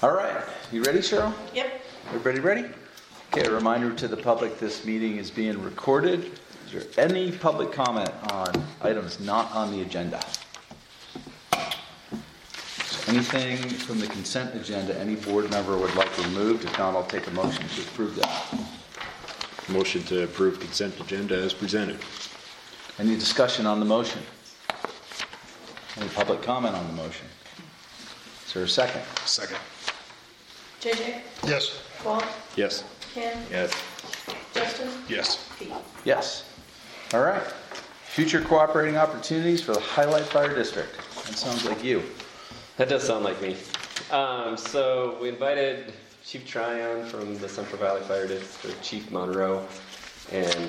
All right, you ready, Cheryl? Yep. Everybody ready? Okay, a reminder to the public, this meeting is being recorded. Is there any public comment on items not on the agenda? Anything from the consent agenda any board member would like removed? If not, I'll take a motion to approve that. Motion to approve consent agenda as presented. Any discussion on the motion? Any public comment on the motion? Is there a second? Second. JJ? Yes. Walt? Yes. Ken? Yes. Justin? Yes. Pete? Yes. All right. Future cooperating opportunities for the Highlight Fire District. That sounds like you. That does sound like me. So we invited Chief Tryon from the Central Valley Fire District, Chief Monroe, and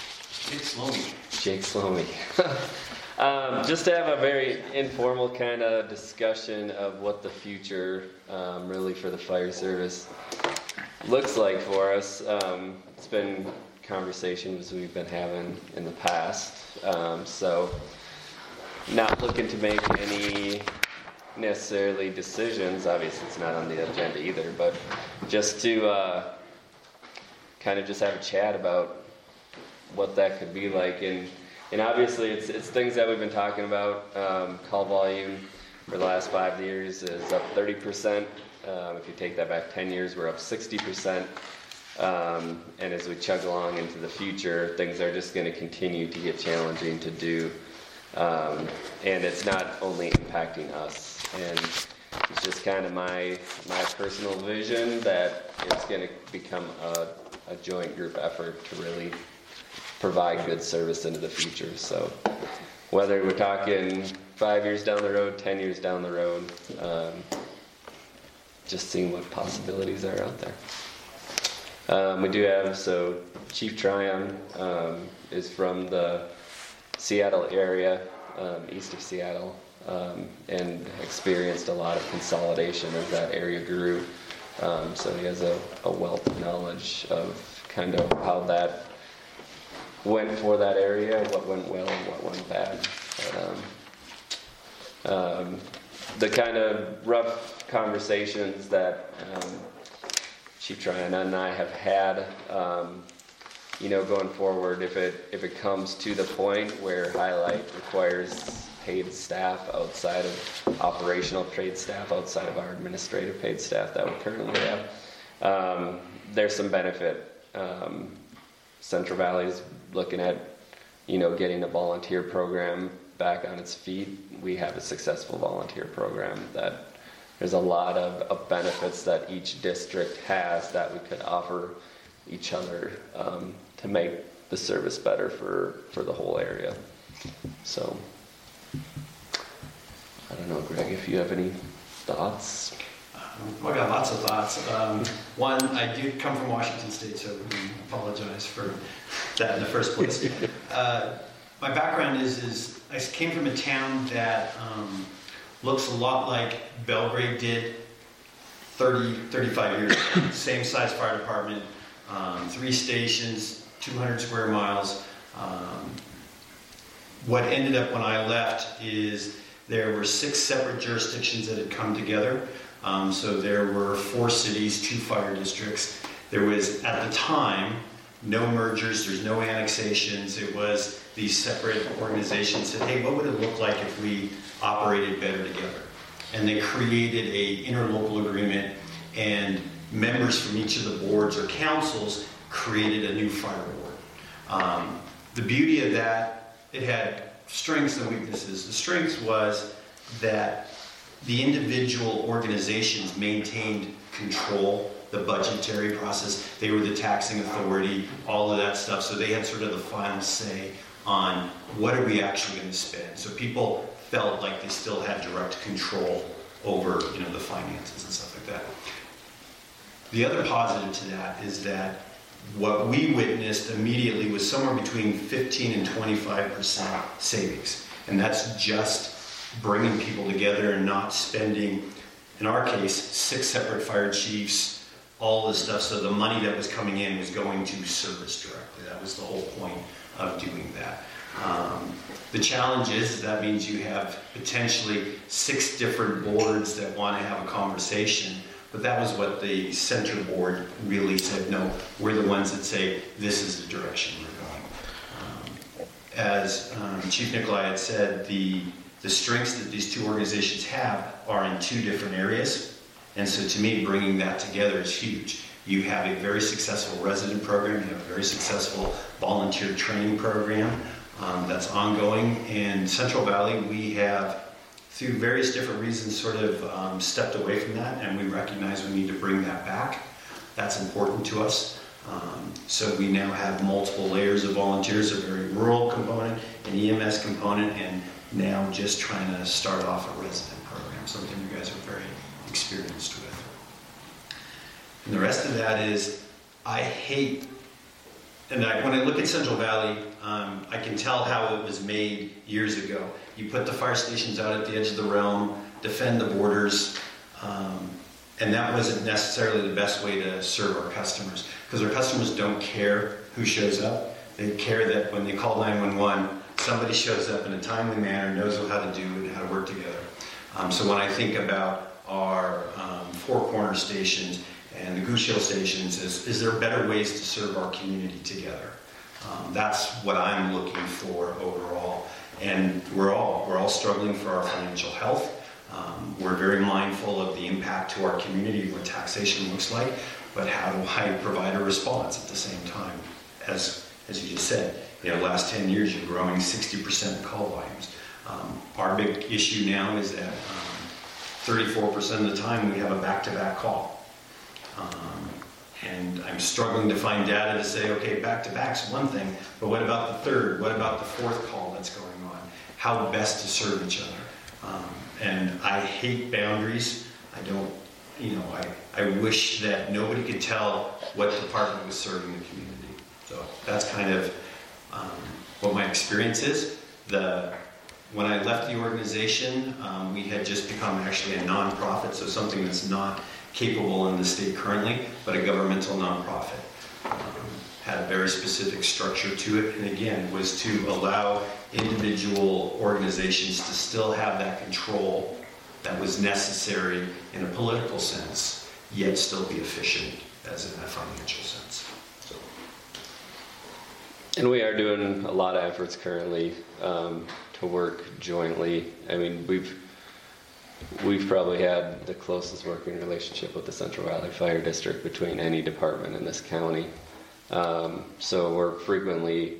Jake Slomy. Just to have a very informal kind of discussion of what the future really for the fire service looks like for us. It's been conversations we've been having in the past. So not looking to make any necessarily decisions. Obviously it's not on the agenda either, but just to kind of just have a chat about what that could be like. And obviously it's things that we've been talking about. Call volume for the last 5 years is up 30%. If you take that back 10 years, we're up 60%. And as we chug along into the future, things are just going to continue to get challenging to do. And it's not only impacting us. And it's just kind of my personal vision that it's going to become a joint group effort to really provide good service into the future. So whether we're talking 5 years down the road, 10 years down the road, just seeing what possibilities are out there. We do have, so Chief Tryon is from the Seattle area, east of Seattle, and experienced a lot of consolidation as that area grew. So he has a wealth of knowledge of kind of how that went for that area, what went well and what went bad. But, the kind of rough conversations that Chief Tryon and I have had, going forward, if it comes to the point where Highlight requires paid staff outside of operational paid staff, outside of our administrative paid staff that we currently have, there's some benefit. Central Valley's looking at, getting a volunteer program back on its feet. We have a successful volunteer program that there's a lot of benefits that each district has that we could offer each other to make the service better for the whole area. So, I don't know, Greg, if you have any thoughts. I got lots of thoughts. One, I do come from Washington State, so I apologize for that in the first place. My background is I came from a town that looks a lot like Belgrade did 35 years ago. Same size fire department, 3 stations, 200 square miles. What ended up when I left is there were 6 separate jurisdictions that had come together. So there were 4 cities, 2 fire districts. There was, at the time, no mergers, there's no annexations. It was these separate organizations said, hey, what would it look like if we operated better together? And they created a interlocal agreement, and members from each of the boards or councils created a new fire board. The beauty of that, it had strengths and weaknesses. The strength was that the individual organizations maintained control, the budgetary process. They were the taxing authority, all of that stuff. So they had sort of the final say on what are we actually going to spend. So people felt like they still had direct control over, the finances and stuff like that. The other positive to that is that what we witnessed immediately was somewhere between 15 and 25% savings. And that's just bringing people together and not spending, in our case, 6 separate fire chiefs, all this stuff. So the money that was coming in was going to service directly. That was the whole point of doing that. The challenge is that means you have potentially 6 different boards that want to have a conversation But that was what the center board really said, no, we're the ones that say this is the direction we're going. As Chief Nikolai had said, the strengths that these two organizations have are in two different areas. And so to me, bringing that together is huge. You have a very successful resident program, you have a very successful volunteer training program that's ongoing. In Central Valley, we have, through various different reasons, sort of stepped away from that, and we recognize we need to bring that back. That's important to us. So we now have multiple layers of volunteers, a very rural component, an EMS component, and now just trying to start off a resident program, something you guys are very experienced with. And the rest of that is, I hate, and when I look at Central Valley, I can tell how it was made years ago. You put the fire stations out at the edge of the realm, defend the borders, and that wasn't necessarily the best way to serve our customers, because our customers don't care who shows up. They care that when they call 911, somebody shows up in a timely manner, knows how to do and how to work together. So when I think about our Four Corner stations and the Goose Hill stations, is there better ways to serve our community together? That's what I'm looking for overall. And we're all struggling for our financial health. We're very mindful of the impact to our community, what taxation looks like, but how do I provide a response at the same time? As you just said, last 10 years you're growing 60% call volumes. Our big issue now is that 34% of the time we have a back-to-back call. And I'm struggling to find data to say, okay, back-to-back's one thing, but what about the third? What about the fourth call that's going on? How best to serve each other? And I hate boundaries. I don't, I wish that nobody could tell what department was serving the community. So that's kind of what my experience is. When I left the organization, we had just become actually a nonprofit, so something that's not capable in the state currently, but a governmental nonprofit. Had a very specific structure to it, and again, was to allow individual organizations to still have that control that was necessary in a political sense, yet still be efficient as in a financial sense. So. And we are doing a lot of efforts currently to work jointly. I mean, we've probably had the closest working relationship with the Central Valley Fire District between any department in this county. So we're frequently,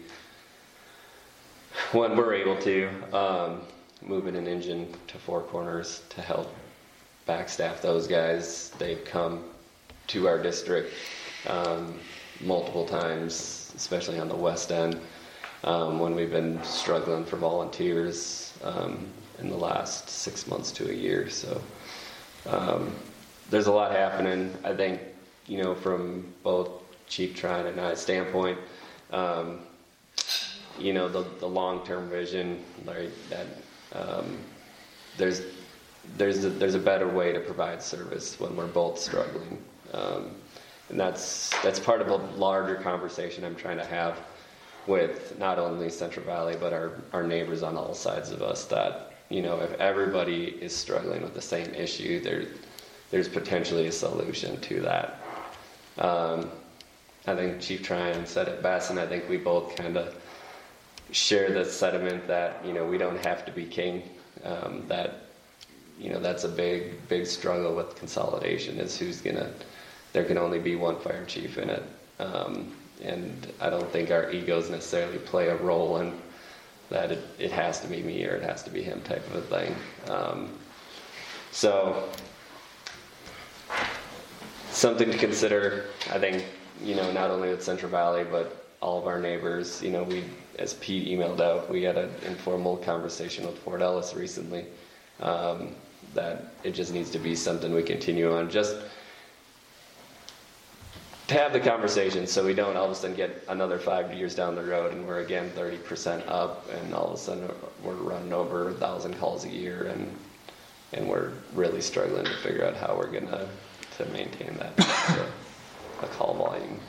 when we're able to, moving an engine to Four Corners to help backstaff those guys. They've come to our district multiple times, especially on the west end, when we've been struggling for volunteers in the last 6 months to a year. So there's a lot happening. I think, from both Chief Trine and I's standpoint, the long-term vision, right, that there's a better way to provide service when we're both struggling, and that's part of a larger conversation I'm trying to have with not only Central Valley but our neighbors on all sides of us. That if everybody is struggling with the same issue, there's potentially a solution to that. I think Chief Tryon said it best, and I think we both kind of share the sentiment that we don't have to be king. That's a big struggle with consolidation. Is there can only be one fire chief in it, and I don't think our egos necessarily play a role in that. It has to be me or it has to be him type of a thing. So something to consider. I think not only with Central Valley but all of our neighbors. We, as Pete emailed out, we had an informal conversation with Fort Ellis recently, that it just needs to be something we continue on, just to have the conversation so we don't all of a sudden get another 5 years down the road and we're again 30% up and all of a sudden we're running over 1,000 calls a year and we're really struggling to figure out how we're going to maintain that a call volume.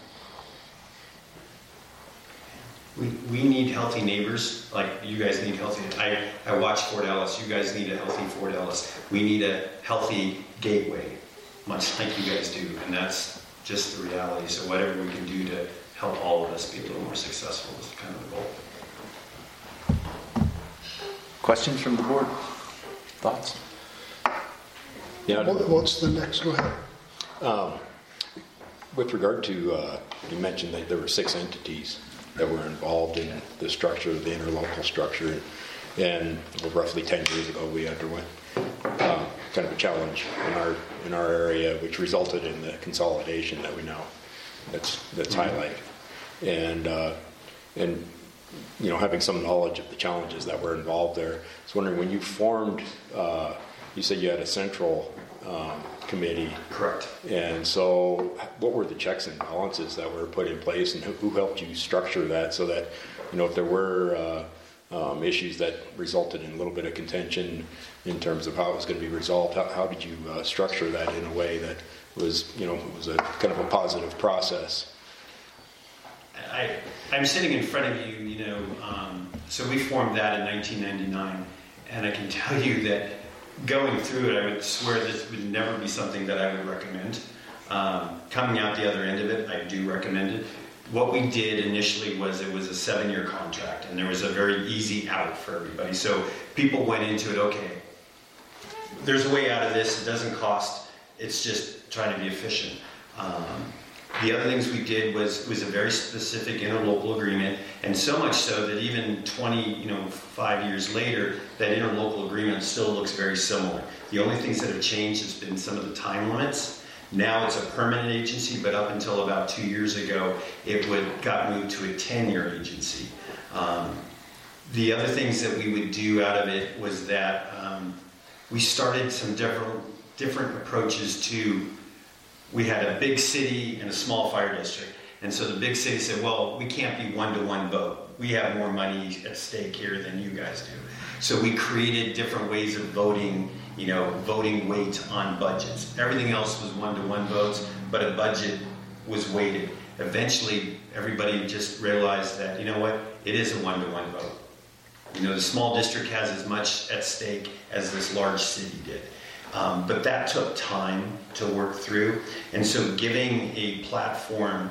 We need healthy neighbors, like you guys need healthy. I watch Fort Ellis. You guys need a healthy Fort Ellis. We need a healthy Gateway. much like you guys do, and that's just the reality. So whatever we can do to help all of us be a little more successful is kind of the goal. Questions from the board? Thoughts? Yeah. What's the next? Go ahead. With regard to, you mentioned that there were 6 entities that were involved in the structure, the interlocal structure, and roughly 10 years ago we underwent kind of a challenge in our area, which resulted in the consolidation that we know that's highlighted, and you know, having some knowledge of the challenges that were involved there. I was wondering, when you formed, you said you had a central committee. Correct. And so what were the checks and balances that were put in place, and who helped you structure that so that, you know, if there were issues that resulted in a little bit of contention in terms of how it was going to be resolved, how did you structure that in a way that was, you know, was a kind of a positive process? I'm sitting in front of you, you know, so we formed that in 1999, and I can tell you that going through it, I would swear this would never be something that I would recommend. Coming out the other end of it, I do recommend it. What we did initially was it was a 7-year contract, and there was a very easy out for everybody. So people went into it, okay, there's a way out of this, it doesn't cost, it's just trying to be efficient. The other things we did was a very specific interlocal agreement, and so much so that even 5 years later, that interlocal agreement still looks very similar. The only things that have changed has been some of the time limits. Now it's a permanent agency, but up until about 2 years ago, it got moved to a 10-year agency. The other things that we would do out of it was that we started some different approaches to. We had a big city and a small fire district. And so the big city said, well, we can't be 1-to-1 vote. We have more money at stake here than you guys do. So we created different ways of voting, you know, voting weight on budgets. Everything else was 1-to-1 votes, but a budget was weighted. Eventually, everybody just realized that, you know what, it is a 1-to-1 vote. You know, the small district has as much at stake as this large city did. But that took time to work through. And so giving a platform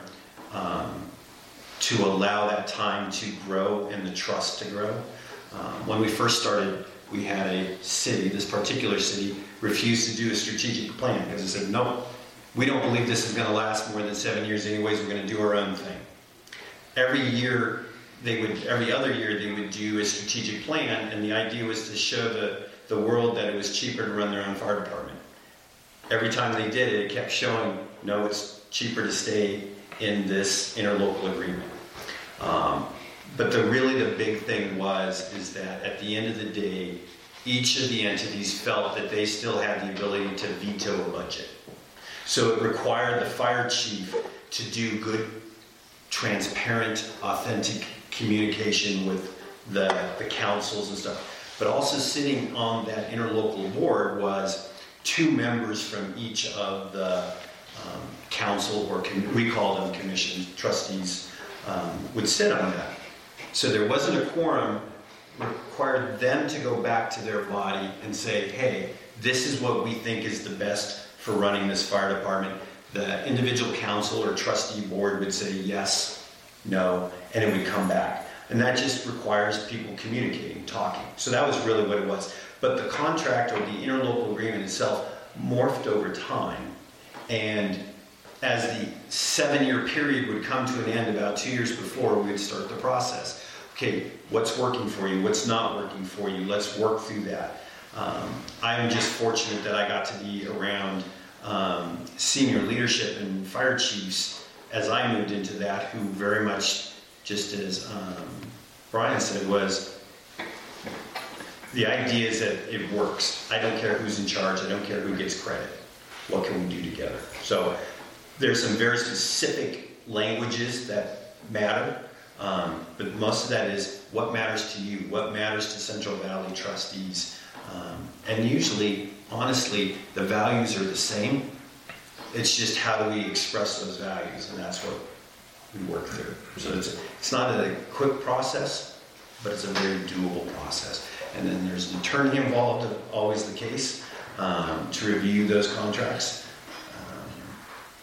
to allow that time to grow and the trust to grow. When we first started, we had a city, this particular city, refused to do a strategic plan because it said, no, we don't believe this is going to last more than 7 years anyways, we're going to do our own thing. Every other year they would do a strategic plan, and the idea was to show the world that it was cheaper to run their own fire department. Every time they did it, it kept showing, no, it's cheaper to stay in this interlocal agreement. But the big thing is that at the end of the day, each of the entities felt that they still had the ability to veto a budget. So it required the fire chief to do good, transparent, authentic communication with the councils and stuff. But also sitting on that interlocal board was 2 members from each of the council, or we call them commissions, trustees, would sit on that. So there wasn't a quorum, required them to go back to their body and say, hey, this is what we think is the best for running this fire department. The individual council or trustee board would say yes, no, and it would come back. And that just requires people communicating, talking. So that was really what it was. But the contract or the interlocal agreement itself morphed over time. And as the 7-year period would come to an end about 2 years before, we would start the process. Okay, what's working for you? What's not working for you? Let's work through that. I'm just fortunate that I got to be around senior leadership and fire chiefs as I moved into that, who very much, just as Brian said, was the idea is that it works. I don't care who's in charge. I don't care who gets credit. What can we do together? So there's some very specific languages that matter, but most of that is what matters to you, what matters to Central Valley trustees. And usually, honestly, the values are the same. It's just how do we express those values, and that's what we work through. So it's not a quick process, but it's a very doable process. And then there's an attorney involved, always the case, to review those contracts.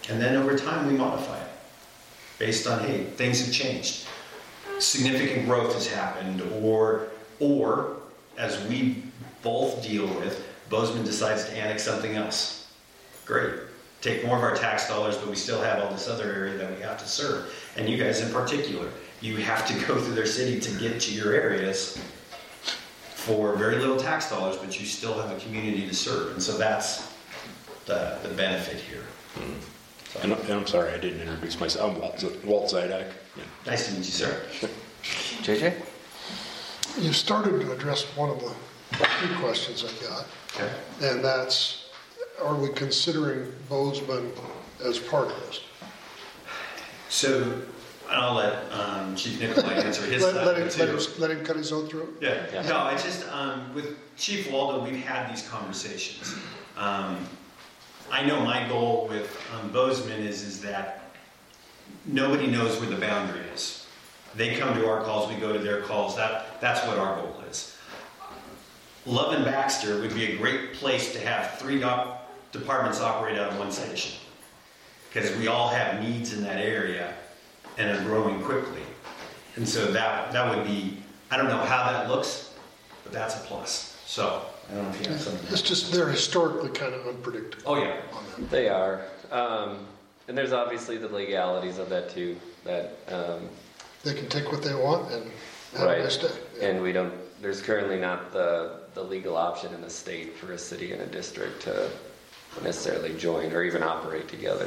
And then over time, we modify it based on, hey, things have changed. Significant growth has happened, or as we both deal with, Bozeman decides to annex something else. Great. Take more of our tax dollars, but we still have all this other area that we have to serve. And you guys in particular, you have to go through their city to get to your areas for very little tax dollars, but you still have a community to serve. And so that's the benefit here. So, And I'm sorry, I didn't introduce myself. I'm Walt Zydak. Yeah. nice to meet you, sir. JJ? You started to address one of the few questions I got, Okay. and that's, are we considering Bozeman as part of this? So I'll let Chief Nicolai answer his side of it too. Let him cut his own throat? Yeah, no, I just, with Chief Waldo, we've had these conversations. I know my goal with Bozeman is that nobody knows where the boundary is. They come to our calls, we go to their calls, that's what our goal is. Love and Baxter would be a great place to have 3 departments operate out of one station. Because we all have needs in that area and are growing quickly. And so that would be, I don't know how that looks, but that's a plus. So, I don't know if you have something. It's just, they're historically kind of unpredictable. Oh, yeah. On that. They are. And there's obviously the legalities of that too, that, They can take what they want and have Right. a nice day. Yeah. and there's currently not the legal option in the state for a city and a district to necessarily join or even operate together.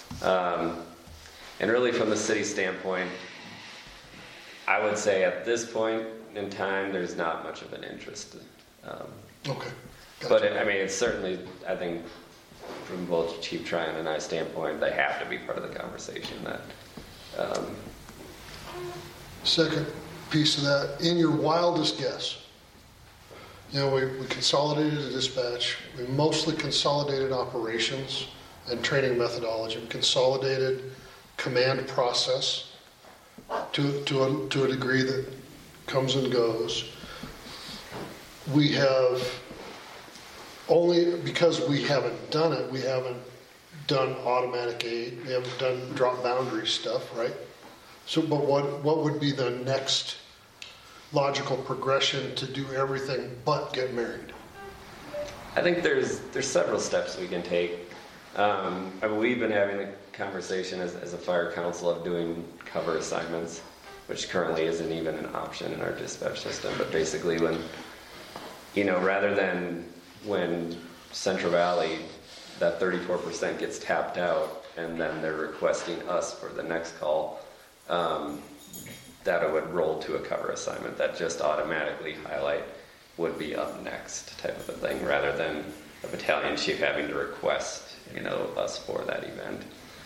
And really from the city standpoint, I would say at this point in time, there's not much of an interest. Okay. But I mean, it's certainly, I think, from both Chief Tryon and I standpoint, they have to be part of the conversation. That Second piece of that, in your wildest guess, you know, we consolidated the dispatch, we mostly consolidated operations and training methodology, we consolidated command process to a degree that comes and goes. We have only, because we haven't done it, we haven't done automatic aid, we haven't done drop boundary stuff, right? So, but what would be the next logical progression to do everything but get married? I think there's several steps we can take. I mean, we've been having the conversation as a fire council of doing cover assignments, which currently isn't even an option in our dispatch system. But basically, when, you know, rather than when Central Valley, that 34% gets tapped out, and then they're requesting us for the next call, that it would roll to a cover assignment that just automatically highlight would be up next type of a thing, rather than a battalion chief having to request, you know, us for that event.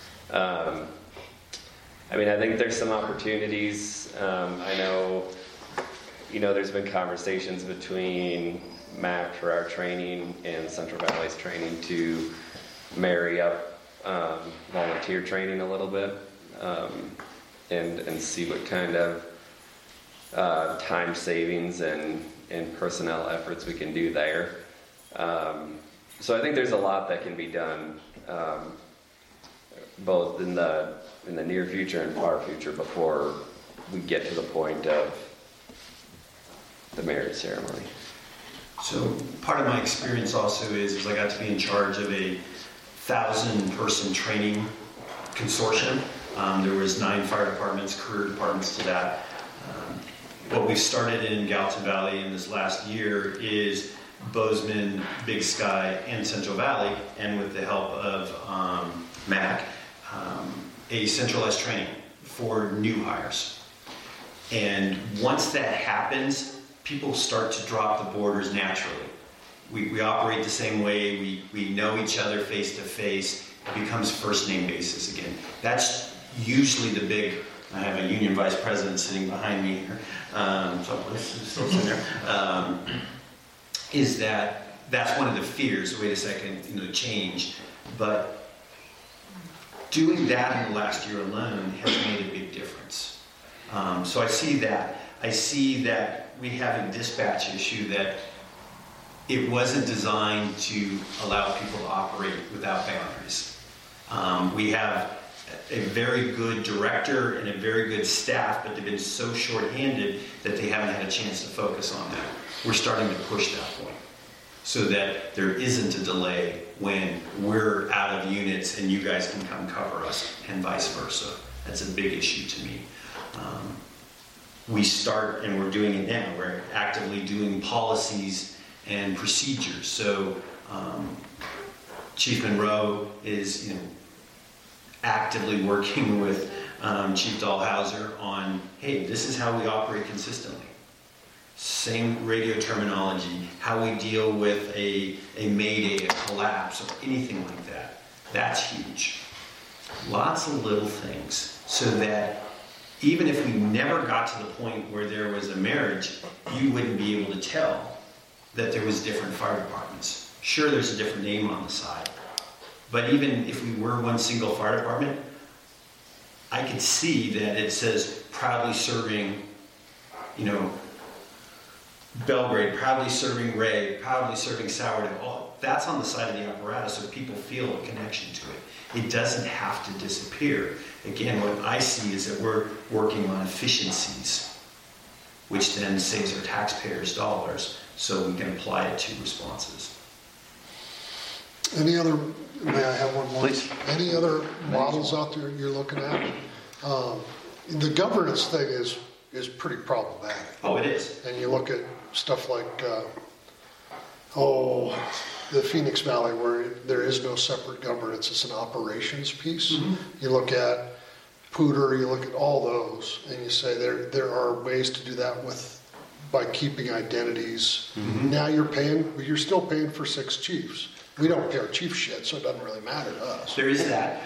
I mean, I think there's some opportunities. I know, you know, there's been conversations between MAC for our training and Central Valley's training to marry up volunteer training a little bit, and see what kind of time savings and personnel efforts we can do there. So I think there's a lot that can be done, both in the near future and far future, before we get to the point of the marriage ceremony. So part of my experience also is I got to be in charge of a 1,000-person training consortium. There was 9 fire departments, career departments to that. What we've started in Gallatin Valley in this last year is Bozeman, Big Sky, and Central Valley, and with the help of MAC, a centralized training for new hires. And once that happens, people start to drop the borders naturally. We operate the same way, we know each other face to face, it becomes first name basis again. That's usually the big, I have a union vice president sitting behind me here, so this is still sitting there, is that's one of the fears, wait a second, you know, change. But doing that in the last year alone has made a big difference. So I see that we have a dispatch issue that it wasn't designed to allow people to operate without boundaries. We have a very good director and a very good staff, but they've been so shorthanded that they haven't had a chance to focus on that. We're starting to push that point so that there isn't a delay when we're out of units and you guys can come cover us, and vice versa. That's a big issue to me. We start, and we're doing it now, we're actively doing policies and procedures. So Chief Monroe is actively working with Chief Dahlhauser on, hey, this is how we operate consistently. Same radio terminology, how we deal with a mayday, a collapse, or anything like that. That's huge. Lots of little things so that even if we never got to the point where there was a marriage, you wouldn't be able to tell that there was different fire departments. Sure, there's a different name on the side, but even if we were one single fire department, I could see that it says proudly serving, Belgrade, proudly serving Ray, proudly serving Sourdough. That's on the side of the apparatus so people feel a connection to it. It doesn't have to disappear. Again, what I see is that we're working on efficiencies, which then saves our taxpayers dollars so we can apply it to responses. May I have one more? Please. Any other models out there you're looking at? The governance thing is pretty problematic. Oh, it is. And you look at stuff like, the Phoenix Valley, where there is no separate governance, it's an operations piece. Mm-hmm. You look at Poudre, you look at all those, and you say there are ways to do that by keeping identities. Mm-hmm. Now you're still paying for 6 chiefs. We don't pay our chief shit, so it doesn't really matter to us. There is that.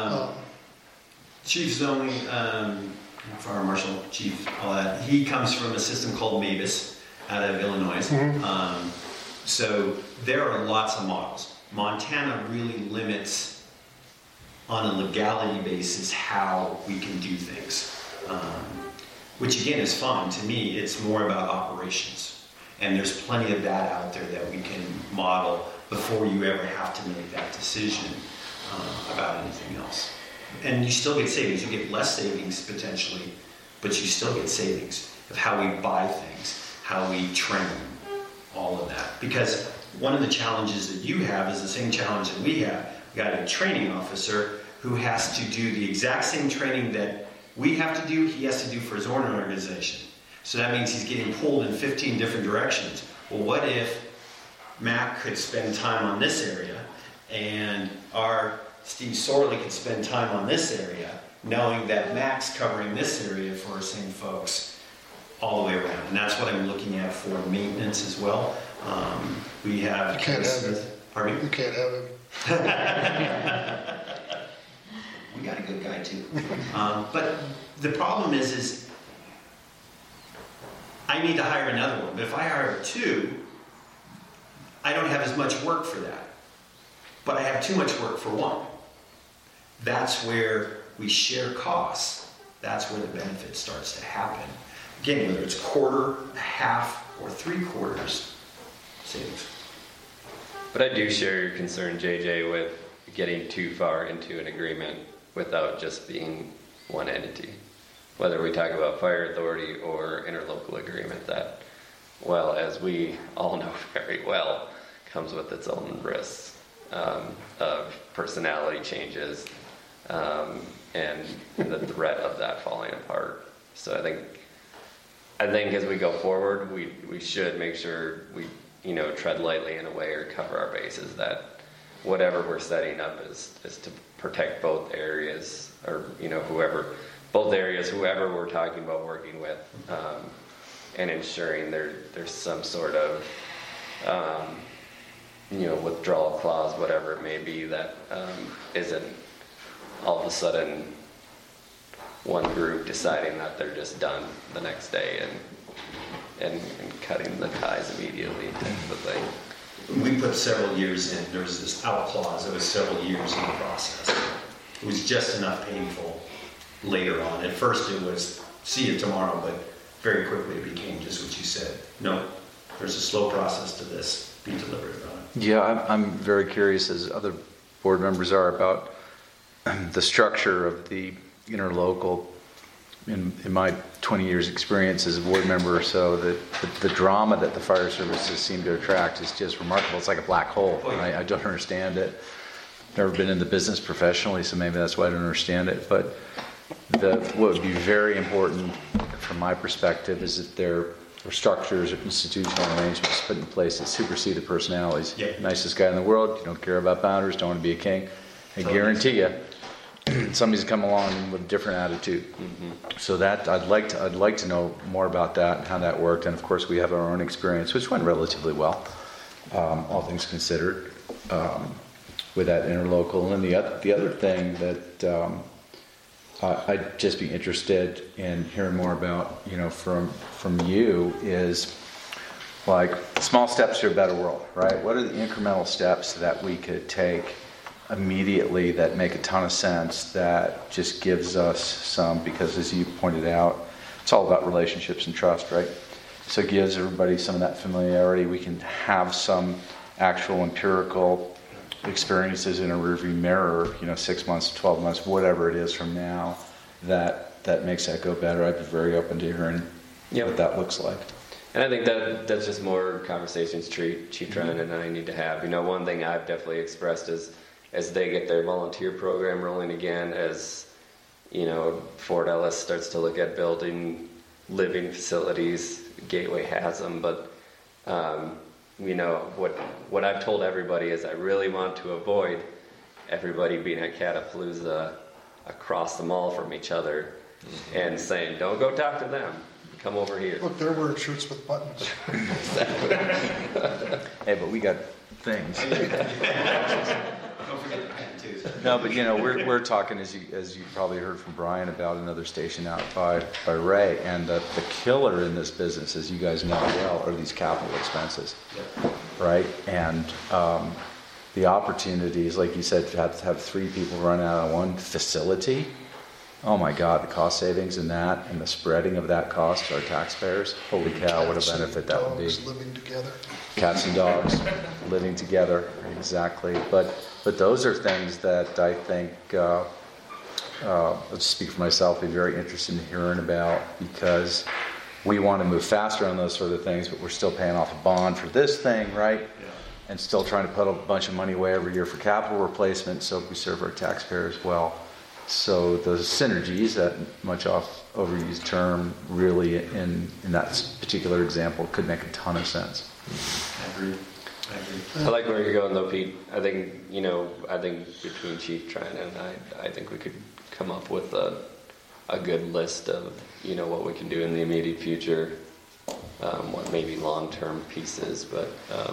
Chief Zoning, Fire Marshal Chief, all that, he comes from a system called MAVIS out of Illinois. Mm-hmm. So there are lots of models. Montana really limits on a legality basis how we can do things, which again is fine. To me, it's more about operations. And there's plenty of that out there that we can model before you ever have to make that decision about anything else. And you still get savings. You get less savings potentially, but you still get savings of how we buy things, how we train, all of that. Because one of the challenges that you have is the same challenge that we have. We got a training officer who has to do the exact same training that we have to do, he has to do for his own organization. So that means he's getting pulled in 15 different directions. Well, what if Mac could spend time on this area and our Steve Sorley could spend time on this area, knowing that Mac's covering this area for our same folks all the way around. And that's what I'm looking at for maintenance as well. We have... You can't have him. Pardon me? You can't have him. We got a good guy too. But the problem is I need to hire another one. But if I hire 2, I don't have as much work for that. But I have too much work for 1. That's where we share costs. That's where the benefit starts to happen. Again, whether it's quarter, a half, or 3/4 savings. But I do share your concern, JJ, with getting too far into an agreement without just being one entity. Whether we talk about fire authority or interlocal agreement, that, well, as we all know very well, comes with its own risks of personality changes and the threat of that falling apart. So I think as we go forward, we should make sure we tread lightly in a way or cover our bases, that whatever we're setting up is to protect both areas, or whoever we're talking about working with, and ensuring there's some sort of withdrawal clause, whatever it may be, that isn't all of a sudden one group deciding that they're just done the next day and cutting the ties immediately type of thing. We put several years in. There was this out clause that was several years in the process. It was just enough painful later on. At first it was, see you tomorrow, but very quickly it became just what you said. No, there's a slow process to this. Be deliberate about it. Yeah, I'm very curious, as other board members are, about the structure of the interlocal, in my 20 years experience as a board member or so, that the drama that the fire services seem to attract is just remarkable. It's like a black hole. I don't understand it. Never been in the business professionally, so maybe that's why I don't understand it. But what would be very important from my perspective is that there are structures or institutional arrangements put in place that supersede the personalities. Yep. Nicest guy in the world, you don't care about boundaries, don't want to be a king. I guarantee you, somebody's come along with a different attitude. So that I'd like to know more about that and how that worked. And of course, we have our own experience, which went relatively well, all things considered, with that interlocal. And the other thing that I'd just be interested in hearing more about, from you is like small steps to a better world, right? What are the incremental steps that we could take immediately that make a ton of sense, that just gives us some, because as you pointed out, it's all about relationships and trust, right? So it gives everybody some of that familiarity. We can have some actual empirical experiences in a rearview mirror, 6 months, 12 months, whatever it is from now, that makes that go better. I'd be very open to hearing what that looks like. And I think that's just more conversations Chief Ryan and I need to have. One thing I've definitely expressed is, as they get their volunteer program rolling again, as Fort Ellis starts to look at building living facilities, Gateway has them, but what I've told everybody is I really want to avoid everybody being at Catapalooza across the mall from each other and saying, don't go talk to them, come over here. Look, they're wearing shirts with buttons. Hey, but we got things. Don't forget the tattoos. No, but we're talking, as you probably heard from Brian, about another station out by Ray, and the killer in this business, as you guys know well, are these capital expenses, right? And the opportunities, like you said, to have 3 people run out of one facility. Oh my God, the cost savings in that and the spreading of that cost to our taxpayers. Holy cow, what a benefit that would be. Dogs living together. Cats and dogs living together, exactly. But those are things that I think, I'll just speak for myself, be very interested in hearing about, because we want to move faster on those sort of things, but we're still paying off a bond for this thing, right? Yeah. And still trying to put a bunch of money away every year for capital replacement, so we serve our taxpayers well. So the synergies, that much overused term, really in that particular example could make a ton of sense. I agree. I like where you're going though, Pete. I think, I think between Chief Ryan and I think we could come up with a good list of, what we can do in the immediate future, what maybe long-term pieces, but,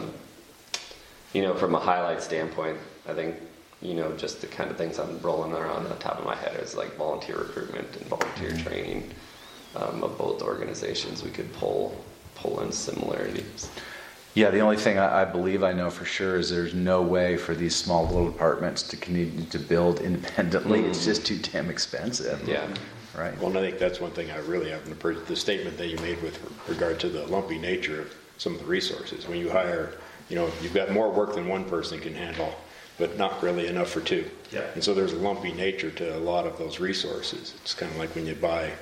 from a highlight standpoint, I think, just the kind of things I'm rolling around on the top of my head is like volunteer recruitment and volunteer training of both organizations. We could pull in similarities. Yeah, the only thing I believe I know for sure is there's no way for these small little departments to continue to build independently. It's just too damn expensive. Yeah. Right. Well, and I think that's one thing I really have to appreciate, the statement that you made with regard to the lumpy nature of some of the resources. When you hire, you've got more work than one person can handle, but not really enough for 2. Yeah. And so there's a lumpy nature to a lot of those resources. It's kind of like when you buy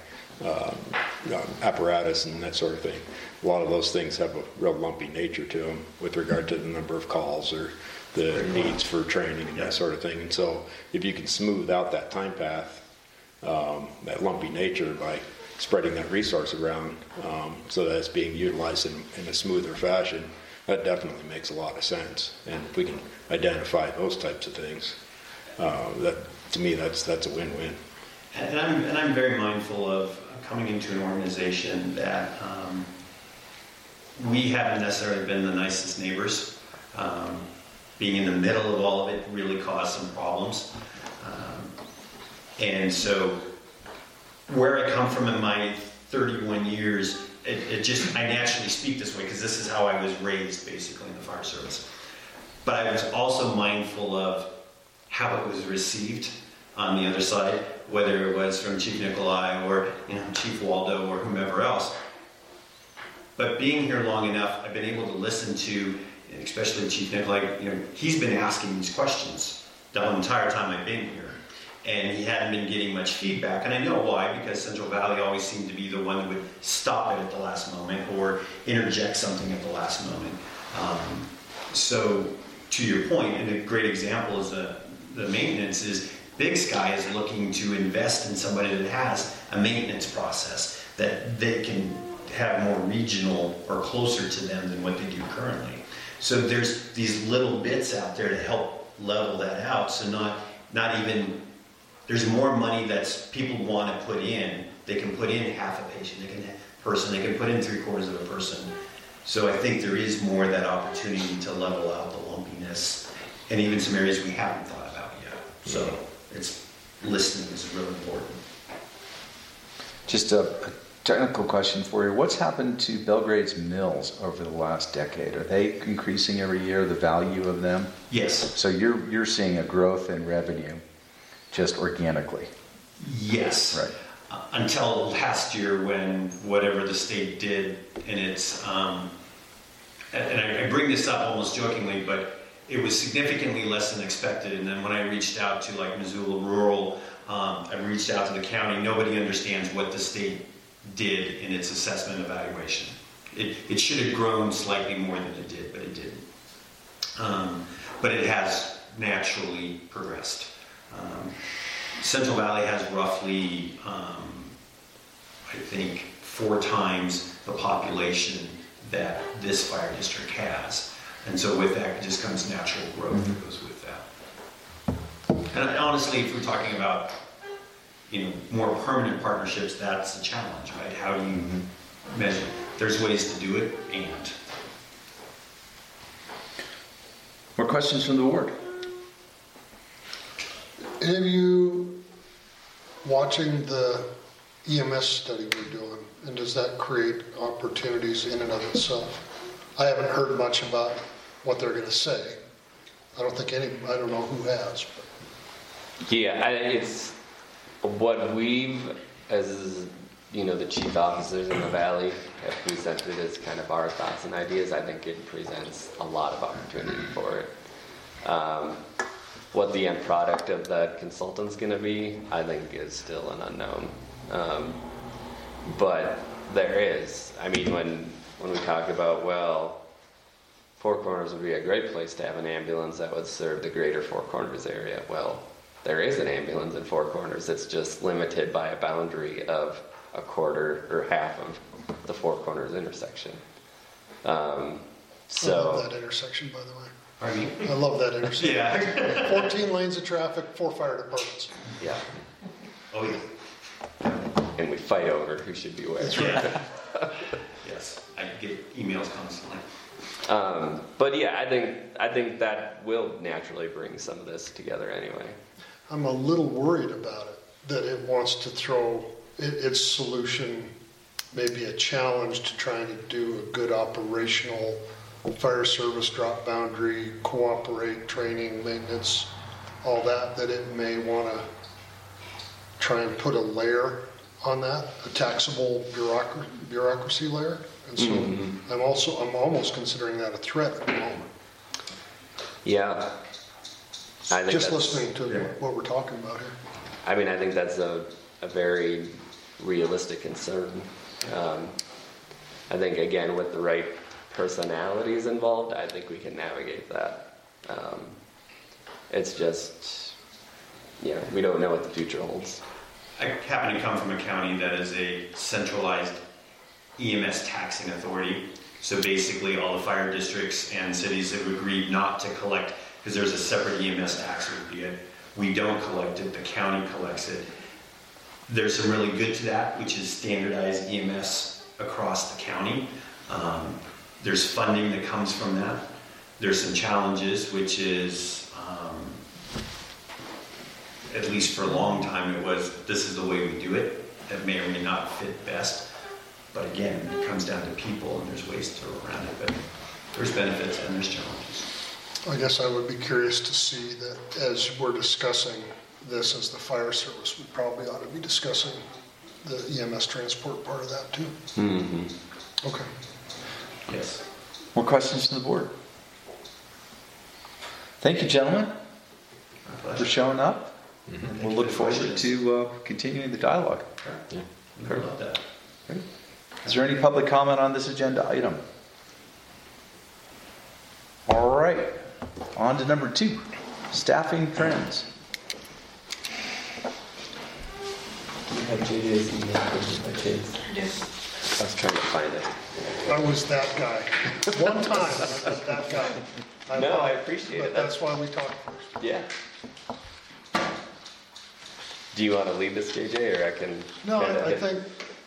apparatus and that sort of thing. A lot of those things have a real lumpy nature to them with regard to the number of calls or the needs for training and that sort of thing. And so if you can smooth out that time path, that lumpy nature by spreading that resource around so that it's being utilized in a smoother fashion, that definitely makes a lot of sense. And if we can identify those types of things, that to me that's a win-win. And I'm very mindful of coming into an organization that we haven't necessarily been the nicest neighbors. Being in the middle of all of it really caused some problems. And so where I come from in my 31 years, I naturally speak this way because this is how I was raised basically in the fire service. But I was also mindful of how it was received on the other side, whether it was from Chief Nikolai or Chief Waldo or whomever else. But being here long enough, I've been able to listen to, especially Chief Nikolai, he's been asking these questions the whole entire time I've been here. and he hadn't been getting much feedback. And I know why, because Central Valley always seemed to be the one that would stop it at the last moment or interject something at the last moment. So to your point, and a great example is the maintenance is Big Sky is looking to invest in somebody that has a maintenance process that they can have more regional or closer to them than what they do currently. So there's these little bits out there to help level that out. So not even, there's more money that's people want to put in. They can put in half a patient, they can put in 3/4 of a person. So I think there is more of that opportunity to level out the lumpiness and even some areas we haven't thought about yet. So it's listening is really important. Just a technical question for you. What's happened to Belgrade's mills over the last decade? Are they increasing every year, the value of them? Yes. So you're seeing a growth in revenue just organically? Yes. Right. Until last year when whatever the state did, and it's, and I bring this up almost jokingly, but it was significantly less than expected. And then when I reached out to like Missoula Rural, I reached out to the county, nobody understands what the state did in its assessment evaluation. It should have grown slightly more than it did, but it didn't. But it has naturally progressed. Central Valley has roughly, I think, 4 times the population that this fire district has. And so with that just comes natural growth that goes with that. And honestly, if we're talking about, more permanent partnerships, that's the challenge, right? How do you measure? There's ways to do it, and. More questions from the board? Any of you watching the EMS study we're doing, and does that create opportunities in and of itself? I haven't heard much about what they're going to say. I don't know who has. But. Yeah, it's what we've, as the chief officers in the valley have presented as kind of our thoughts and ideas. I think it presents a lot of opportunity for it. What the end product of that consultant's going to be, I think, is still an unknown. But there is. I mean, when we talk about, Four Corners would be a great place to have an ambulance that would serve the greater Four Corners area. Well, there is an ambulance in Four Corners. It's just limited by a boundary of a quarter or half of the Four Corners intersection. I love that intersection, by the way. Pardon me? I love that intersection. Yeah. 14 lanes of traffic, 4 fire departments. Yeah. Oh, yeah. And we fight over who should be where. Yeah. Yes, I get emails constantly. But yeah, I think that will naturally bring some of this together anyway. I'm a little worried about it, that it wants to throw its solution, maybe a challenge to trying to do a good operational fire service drop boundary, cooperate, training, maintenance, all that it may want to try and put a layer on that, a taxable bureaucracy layer. And so I'm almost considering that a threat at the moment. Yeah. I think Just listening to what we're talking about here. I mean, I think that's a very realistic concern. I think, again, with the right personalities involved, I think we can navigate that. It's just, we don't know what the future holds. I happen to come from a county that is a centralized EMS taxing authority. So basically all the fire districts and cities have agreed not to collect, because there's a separate EMS tax, we don't collect it, the county collects it. There's some really good to that, which is standardized EMS across the county. There's funding that comes from that. There's some challenges, which is, at least for a long time, this is the way we do it. That may or may not fit best. But again, it comes down to people, and there's ways to throw around it. But there's benefits and there's challenges. I guess I would be curious to see that as we're discussing this as the fire service, we probably ought to be discussing the EMS transport part of that too. Mm-hmm. Okay. Yes. More questions from the board? Thank you, gentlemen, My for pleasure. showing up. We'll look forward to continuing the dialogue. Yeah. I love that. Is there any public comment on this agenda item? All right, on to number 2, staffing trends. You have JJ's email by chance? I do. I was trying to find it. I was that guy. One time, I was that guy. No, I appreciate But it. that's why we talked first. Yeah. Do you want to lead this, JJ, or I can? No, kinda I hit- think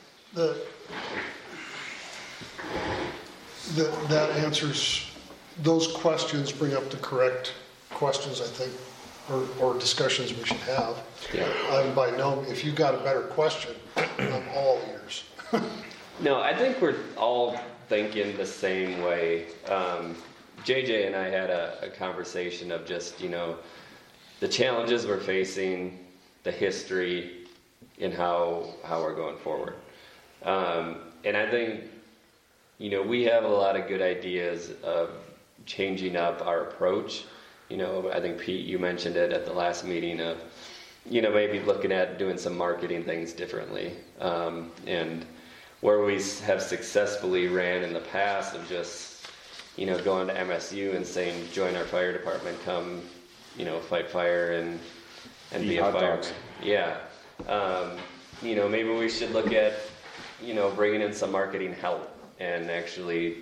that answers, those questions bring up the correct questions, I think, or discussions we should have. Yeah. If you got a better question, I'm all ears. No, I think we're all thinking the same way. JJ and I had a conversation of just, the challenges we're facing, the history, and how we're going forward. And I think, we have a lot of good ideas of changing up our approach. I think Pete, you mentioned it at the last meeting of, maybe looking at doing some marketing things differently. And where we have successfully ran in the past of just, going to MSU and saying, join our fire department, come, fight fire and be a hot fireman. dogs. Yeah. Maybe we should look at, bringing in some marketing help and actually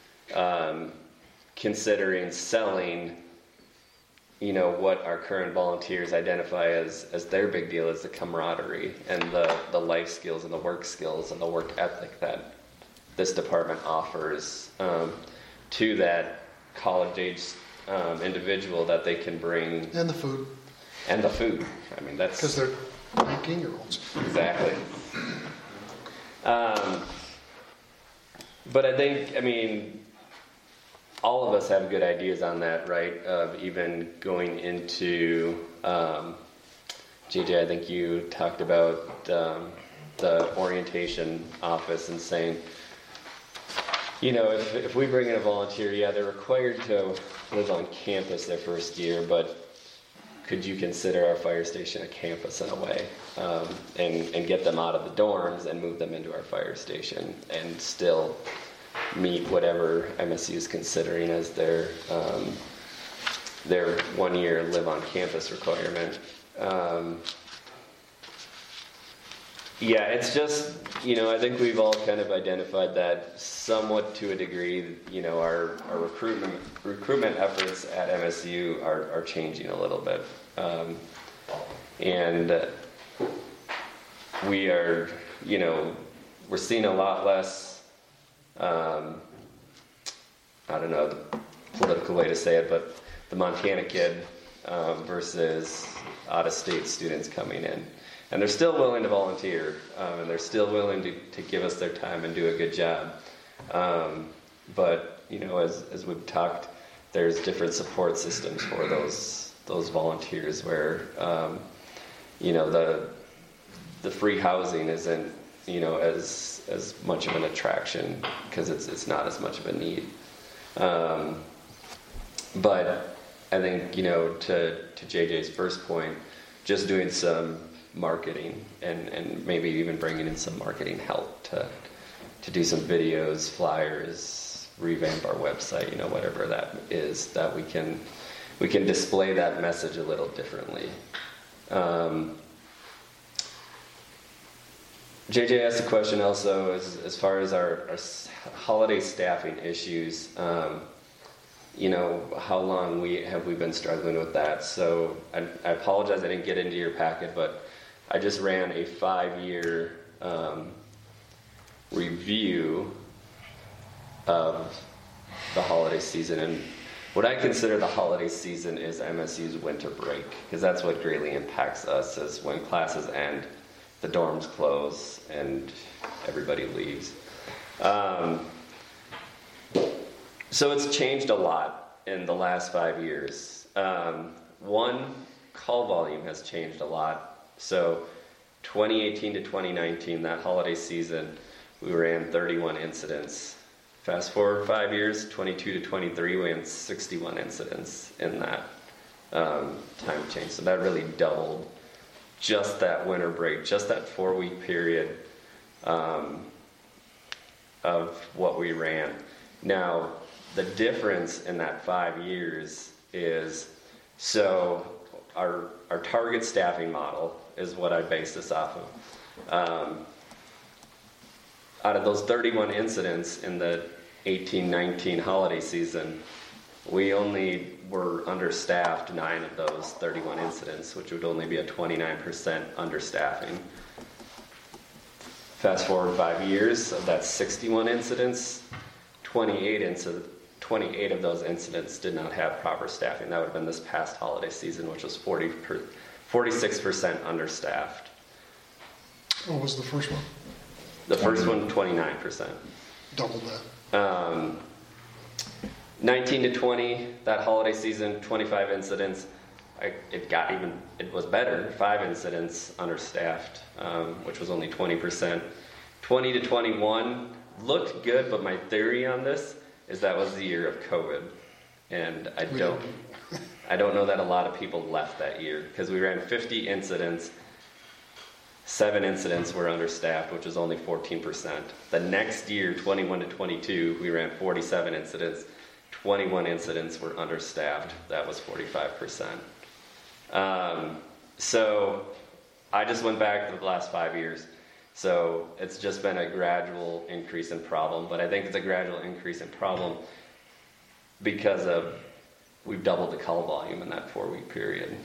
considering selling, what our current volunteers identify as their big deal is the camaraderie and the life skills and the work skills and the work ethic that this department offers to that college age individual that they can bring. And the food, And the food. I mean, that's... because they're 19-year-olds. Exactly. But I think, all of us have good ideas on that, right? Of even going into, JJ, I think you talked about the orientation office and saying, if we bring in a volunteer, yeah, they're required to live on campus their first year, but could you consider our fire station a campus in a way, and get them out of the dorms and move them into our fire station and still meet whatever MSU is considering as their 1 year live on campus requirement. Yeah, it's just, I think we've all kind of identified that somewhat to a degree, our recruitment efforts at MSU are changing a little bit. And we are, we're seeing a lot less, I don't know the political way to say it, but the Montana kid versus out-of-state students coming in. And they're still willing to volunteer, and they're still willing to give us their time and do a good job. But, as we've talked, there's different support systems for those volunteers where, the free housing isn't, as much of an attraction because it's not as much of a need. But I think, to JJ's first point, just doing some marketing and maybe even bringing in some marketing help to do some videos, flyers, revamp our website, whatever that is, that we can display that message a little differently. JJ asked a question also as far as our holiday staffing issues. How long have we been struggling with that? So I apologize I didn't get into your packet, but I just ran a 5-year review of the holiday season. And what I consider the holiday season is MSU's winter break, because that's what greatly impacts us, is when classes end, the dorms close, and everybody leaves. So it's changed a lot in the last 5 years. One, call volume has changed a lot. So 2018 to 2019, that holiday season, we ran 31 incidents. Fast forward 5 years, 22 to 23, we ran 61 incidents in that time change. So that really doubled just that winter break, just that 4-week period of what we ran. Now, the difference in that 5 years is, so our target staffing model is what I base this off of. Out of those 31 incidents in the 18-19 holiday season, we only were understaffed 9 of those 31 incidents, which would only be a 29% understaffing. Fast forward 5 years, of that 61 incidents, 28 of those incidents did not have proper staffing. That would have been this past holiday season, which was 46% understaffed. What was the first one? The first one, 29%. Double that. 19 to 20, that holiday season, 25 incidents. It was better, 5 incidents understaffed, which was only 20%. 20 to 21 looked good, but my theory on this is that was the year of COVID. And I don't know that a lot of people left that year, because we ran 50 incidents, 7 incidents were understaffed, which was only 14%. The next year, 21 to 22, we ran 47 incidents, 21 incidents were understaffed, that was 45%. So I just went back to the last 5 years. So it's just been a gradual increase in problem, but I think it's a gradual increase in problem because we've doubled the call volume in that 4-week period.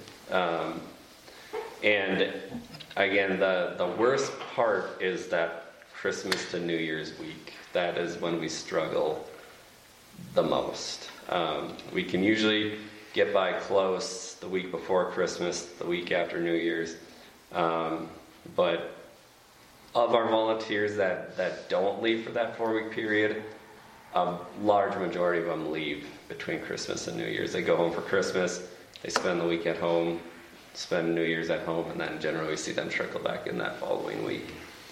And again, the worst part is that Christmas to New Year's week. That is when we struggle the most. We can usually get by close the week before Christmas, the week after New Year's. But of our volunteers that don't leave for that 4-week period, a large majority of them leave between Christmas and New Year's. They go home for Christmas, they spend the week at home, spend New Year's at home, and then generally see them trickle back in that following week.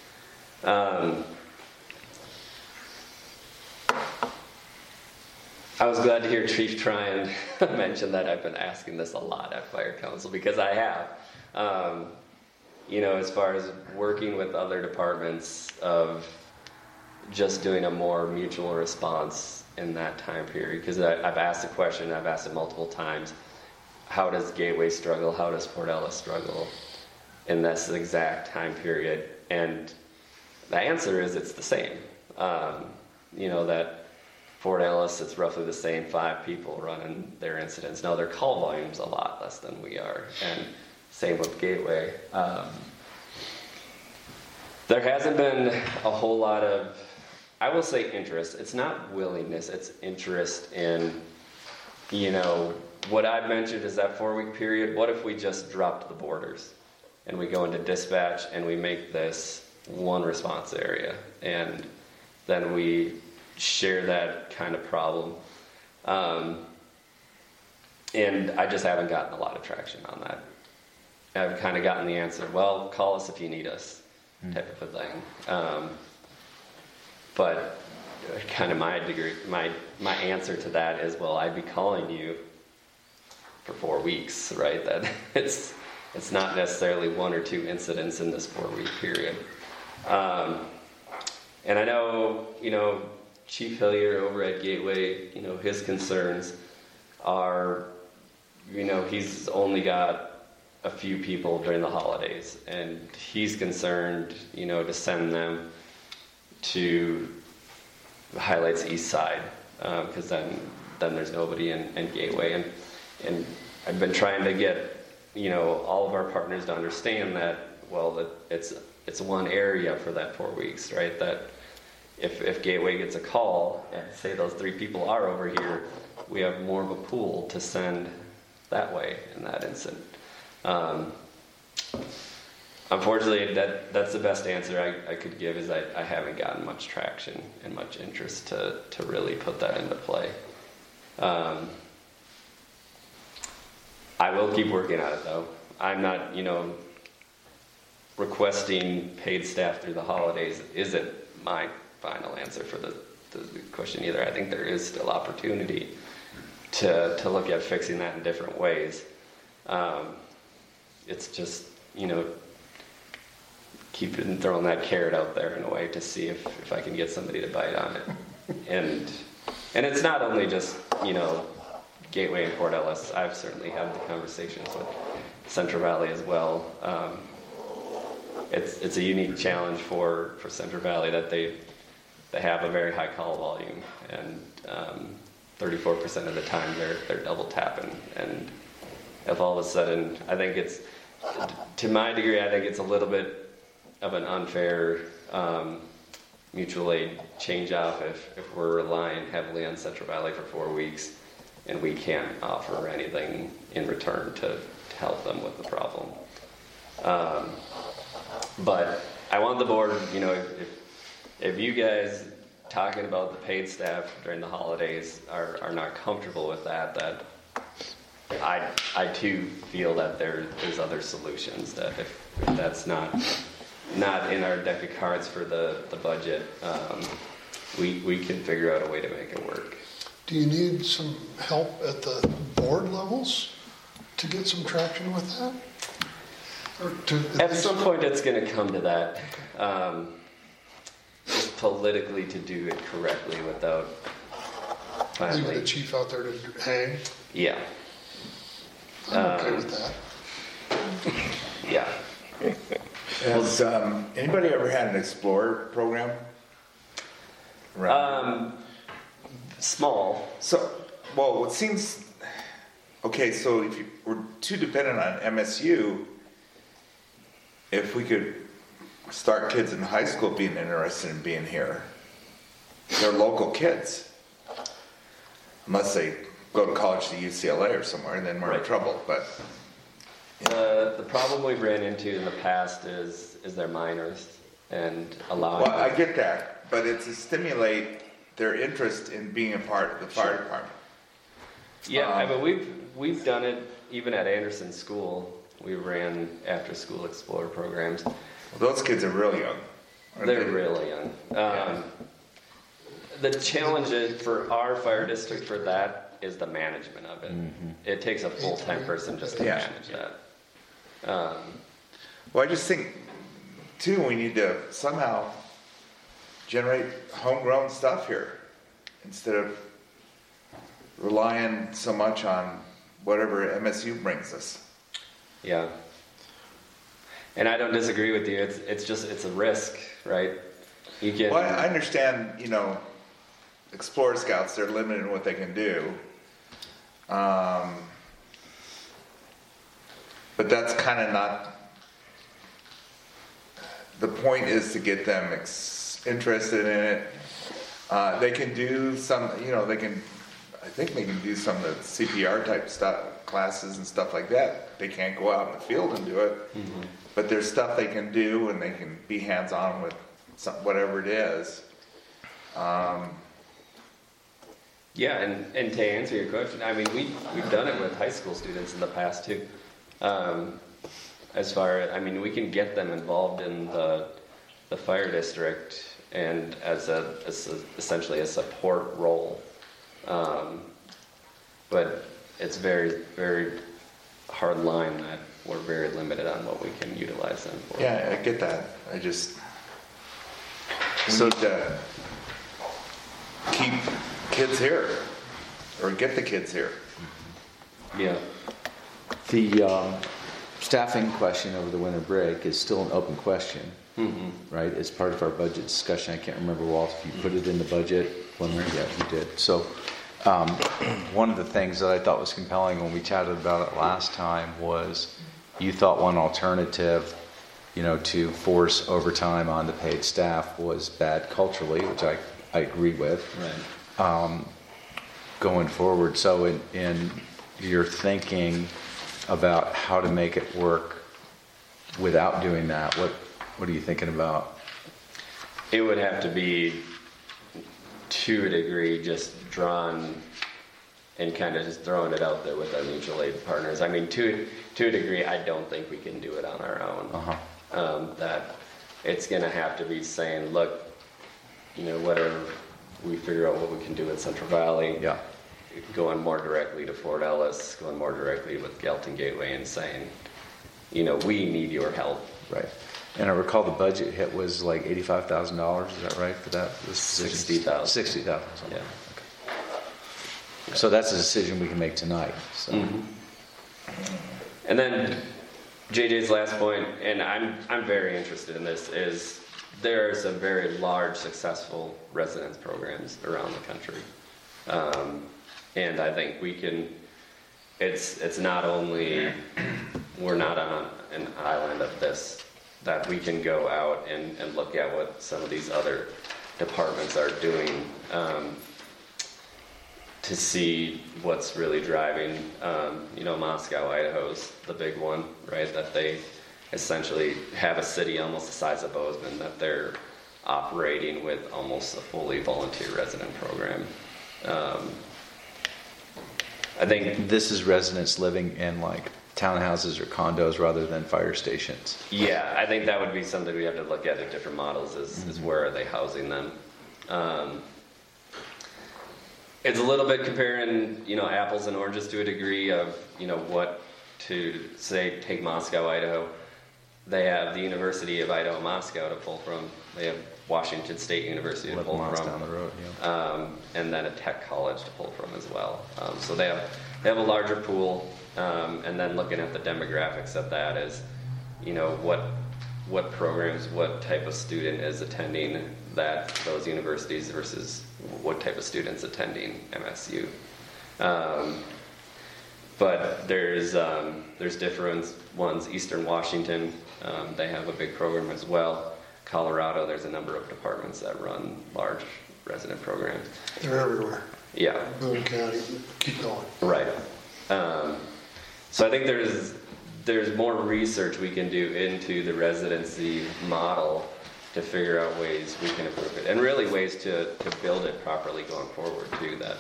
I was glad to hear Chief Tryon mention that I've been asking this a lot at Fire Council, because I have. As far as working with other departments of just doing a more mutual response in that time period, because I've asked the question, I've asked it multiple times, how does Gateway struggle, how does Fort Ellis struggle in this exact time period? And the answer is it's the same. That Fort Ellis, it's roughly the same 5 people running their incidents. Now their call volume's a lot less than we are, and same with Gateway. There hasn't been a whole lot of, I will say, interest. It's not willingness, it's interest in, what I've mentioned is that 4-week period. What if we just dropped the borders and we go into dispatch and we make this one response area, and then we share that kind of problem? And I just haven't gotten a lot of traction on that. I've kind of gotten the answer, well, call us if you need us, type of a thing. But kind of my answer to that is, well, I'd be calling you for 4 weeks, right? That it's not necessarily 1 or 2 incidents in this 4-week period. And I know, Chief Hillier over at Gateway, his concerns are, he's only got a few people during the holidays, and he's concerned, to send them to Highlights East Side, because then there's nobody in Gateway. And I've been trying to get, all of our partners to understand that, well, that it's one area for that 4 weeks, right? That if Gateway gets a call and say those 3 people are over here, we have more of a pool to send that way in that instant. Unfortunately, that's the best answer I could give, is I haven't gotten much traction and much interest to really put that into play. I will keep working on it, though. I'm not, requesting paid staff through the holidays isn't my final answer for the question either. I think there is still opportunity to look at fixing that in different ways. It's just, keep throwing that carrot out there in a way to see if I can get somebody to bite on it. And it's not only just, Gateway and Port Ellis. I've certainly had the conversations with Central Valley as well. It's a unique challenge for Central Valley that they have a very high call volume, and 34% of the time they're double tapping. And if all of a sudden, I think it's, to my degree, I think it's a little bit of an unfair mutual aid change off if we're relying heavily on Central Valley for 4 weeks and we can't offer anything in return to help them with the problem. But I want the board, if you guys talking about the paid staff during the holidays are not comfortable with that I too feel that there's other solutions, that if that's not in our deck of cards for the budget, we can figure out a way to make it work. Do you need some help at the board levels to get some traction with that? At some point it's going to come to that. Just politically to do it correctly without Leaving finally. the chief out there to hang? Yeah. I'm okay with that. Yeah. Has anybody ever had an Explorer program? Small. Well, it seems, okay, so if we're too dependent on MSU, if we could start kids in high school being interested in being here, they're local kids. Unless they go to college to UCLA or somewhere, and then we're in Right. trouble, but. The problem we've ran into in the past is their minors and allowing. Well, I get that, but it's to stimulate their interest in being a part of the fire department. Yeah, I mean we've done it even at Anderson School. We ran after school Explorer programs. Well, those kids are real young. aren't They're they? really young. The challenge for our fire district for that is the management of it. It takes a full-time person just to Yeah. manage that. Well, I just think, too, we need to somehow generate homegrown stuff here instead of relying so much on whatever MSU brings us. Yeah. And I don't disagree with you. It's a risk, right? You can. Well, I understand, Explorer Scouts, they're limited in what they can do. But that's kind of not, the point is to get them interested in it. They can do some, I think they can do some of the CPR type stuff, classes and stuff like that. They can't go out in the field and do it, but there's stuff they can do and they can be hands-on with whatever it is. Yeah, and to answer your question, I mean, we've done it with high school students in the past too. As far as, we can get them involved in the fire district and as essentially a support role. But it's very, very hard line that we're very limited on what we can utilize them for. Yeah, I get that. We need to keep kids here, or get the kids here. Yeah. The staffing question over the winter break is still an open question, right? It's part of our budget discussion. I can't remember, Walt, if you put it in the budget preliminary. Yeah, you did. So one of the things that I thought was compelling when we chatted about it last time was you thought one alternative, to force overtime on the paid staff was bad culturally, which I agree with. Right. Going forward. So in your thinking about how to make it work without doing that, what are you thinking about? It would have to be, to a degree, just drawn and kind of just throwing it out there with our mutual aid partners. I mean, to a degree, I don't think we can do it on our own. That it's going to have to be saying, look, whatever we figure out what we can do in Central Valley, going more directly to Fort Ellis, going more directly with Gallatin Gateway and saying, we need your help. Right. And I recall the budget hit was like $85,000, is that right, for that? $60,000. $60,000. Yeah. So that's a decision we can make tonight, so. And then JJ's last point, and I'm very interested in this, is there are some very large, successful residence programs around the country. And I think we can, it's not only, we're not on an island of this, that we can go out and look at what some of these other departments are doing to see what's really driving. Moscow, Idaho's the big one, right? That they essentially have a city almost the size of Bozeman that they're operating with almost a fully volunteer resident program. I think This is residents living in like townhouses or condos rather than fire stations. Yeah, I think that would be something we have to look at different models is where are they housing them. It's a little bit comparing, apples and oranges to a degree of, what to say, take Moscow, Idaho. They have the University of Idaho, Moscow to pull from. They have Washington State University to 11 pull miles from. down the road, And then a tech college to pull from as well. So they have a larger pool. And then looking at the demographics of that is, what programs, what type of student is attending those universities versus what type of students attending MSU. But there's different ones. Eastern Washington, they have a big program as well. Colorado, there's a number of departments that run large resident programs. They're everywhere. Yeah. Boone County, keep going. Right. So I think there's more research we can do into the residency model to figure out ways we can improve it, and really ways to build it properly going forward too. That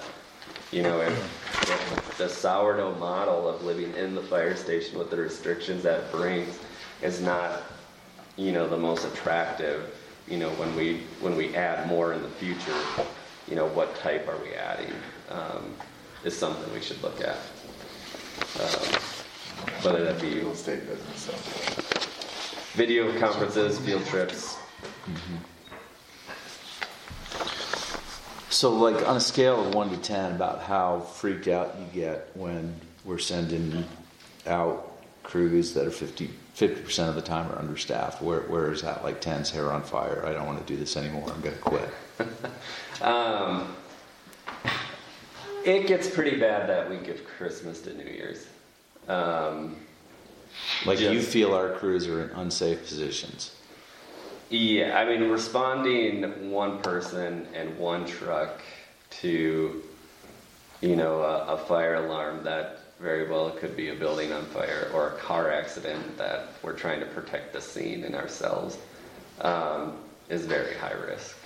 if the sourdough model of living in the fire station with the restrictions that brings is not the most attractive. When we add more in the future, what type are we adding is something we should look at. Whether that be Real estate business, so. video conferences, field trips. So like on a scale of 1 to 10, about how freaked out you get when we're sending out crews that are 50% of the time are understaffed. Where is that? Like 10's hair on fire. I don't want to do this anymore. I'm going to quit. It gets pretty bad that week of Christmas to New Year's. You feel our crews are in unsafe positions. Yeah, I mean, responding one person and one truck to, a fire alarm that very well could be a building on fire or a car accident that we're trying to protect the scene and ourselves, is very high risk.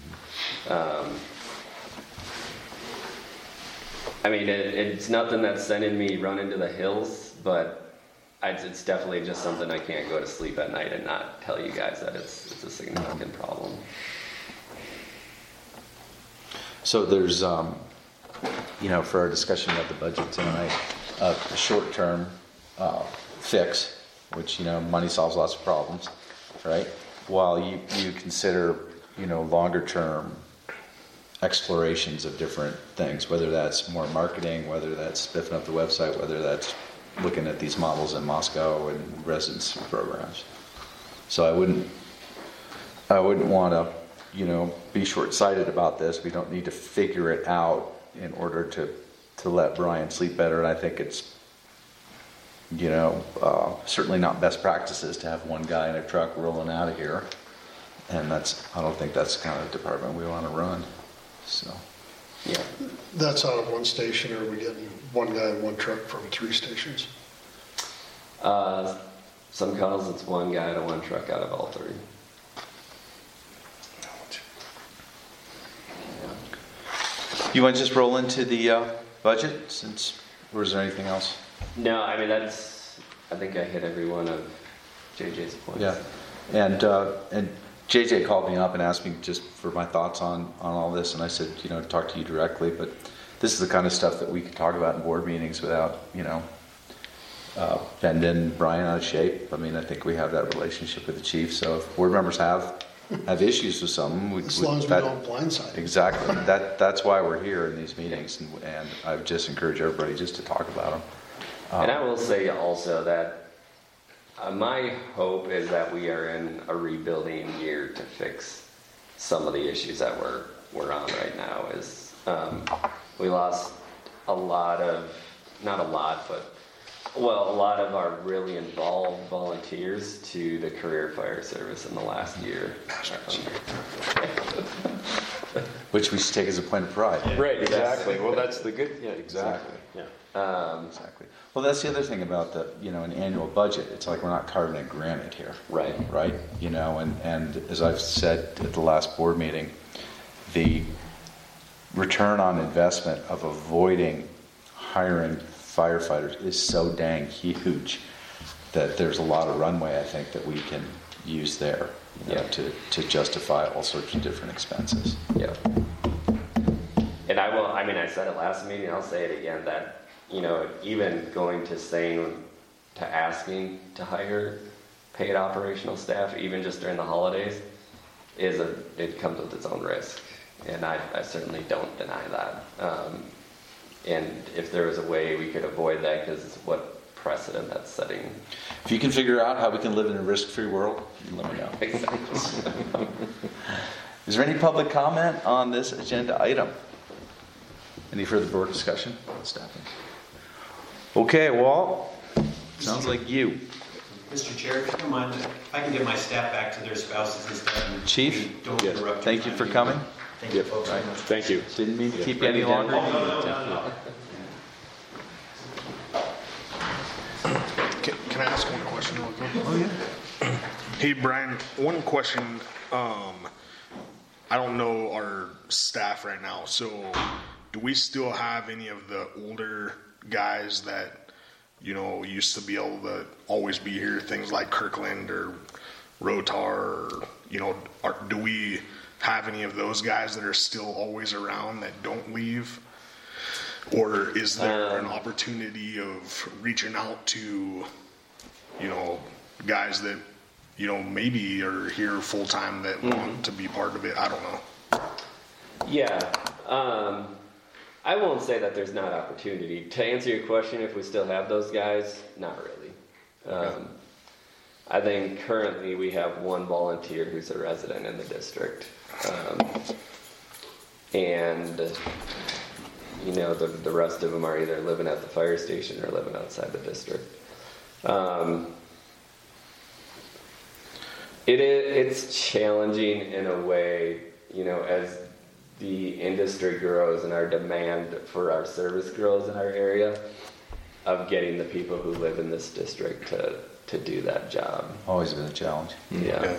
I mean, it's nothing that's sending me running to the hills, but it's definitely just something I can't go to sleep at night and not tell you guys that it's a significant problem. So there's, for our discussion of the budget tonight, a short-term fix, which, money solves lots of problems, right? While you consider, longer-term explorations of different things, whether that's more marketing, whether that's spiffing up the website, whether that's looking at these models in Moscow and residency programs. So I wouldn't want to, be short-sighted about this. We don't need to figure it out in order to let Brian sleep better. And I think it's, certainly not best practices to have one guy in a truck rolling out of here. And I don't think that's the kind of department we want to run. So, Yeah. That's out of one station, or are we getting one guy in one truck from 3 stations? Some calls it's one guy to one truck out of all 3. you want to just roll into the budget, or is there anything else? No, I mean, I think I hit every one of JJ's points. Yeah, and JJ called me up and asked me just for my thoughts on all this, and I said, talk to you directly, but this is the kind of stuff that we could talk about in board meetings without, Ben and Brian out of shape. I mean, I think we have that relationship with the chief. So if board members have issues with something, As long as we don't blindside. Exactly. That's why we're here in these meetings, and I would just encourage everybody just to talk about them. And I will say also that my hope is that we are in a rebuilding year to fix some of the issues that we're on right now. Is we lost a lot of, not a lot, but a lot of our really involved volunteers to the career fire service in the last year. Which we should take as a point of pride. Right, exactly. Well, that's the good, yeah, exactly. Yeah. Exactly. Well, that's the other thing about an annual budget. It's like we're not carving in granite here. Right. Right? And as I've said at the last board meeting, the return on investment of avoiding hiring firefighters is so dang huge that there's a lot of runway, I think, that we can use there to justify all sorts of different expenses. Yeah. And I said it last meeting, I'll say it again, that, even going to asking to hire paid operational staff, even just during the holidays, it comes with its own risk. And I certainly don't deny that. And if there was a way we could avoid that, because it's what precedent that's setting. If you can figure out how we can live in a risk-free world, let me know. Exactly. Is there any public comment on this agenda item? Any further board discussion? Staffing. Okay, Walt. Sounds like you. Mr. Chair, if you don't mind, I can get my staff back to their spouses and stuff. And Chief, don't interrupt. thank you for coming. Thank you, folks. Right. So much. Thank you. Didn't mean to keep you any Yeah. longer. No. Can I ask one question real quick? Oh, yeah. Hey, Brian, one question. I don't know our staff right now, so do we still have any of the older guys that, used to be able to always be here, things like Kirkland or Rotar, or, do we have any of those guys that are still always around that don't leave? Or is there an opportunity of reaching out to, guys that, maybe are here full time that want to be part of it? I don't know. Yeah. I won't say that there's not opportunity. To answer your question, if we still have those guys, not really. I think currently we have one volunteer who's a resident in the district. And the rest of them are either living at the fire station or living outside the district. It's challenging in a way, as the industry grows and our demand for our service grows in our area, of getting the people who live in this district to do that job. Always been a challenge. Yeah.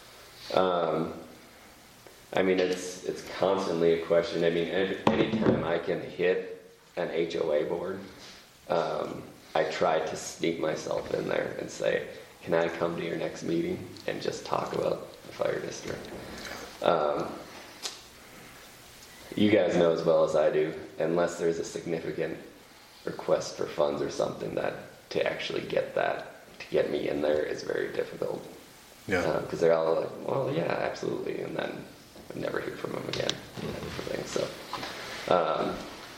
It's constantly a question. Anytime I can hit an HOA board, I try to sneak myself in there and say, can I come to your next meeting and just talk about the fire district? You guys know as well as I do, unless there's a significant request for funds or something, that to actually get me in there is very difficult. Yeah. Because they're all like, well, yeah, absolutely. And then I never hear from them again. So,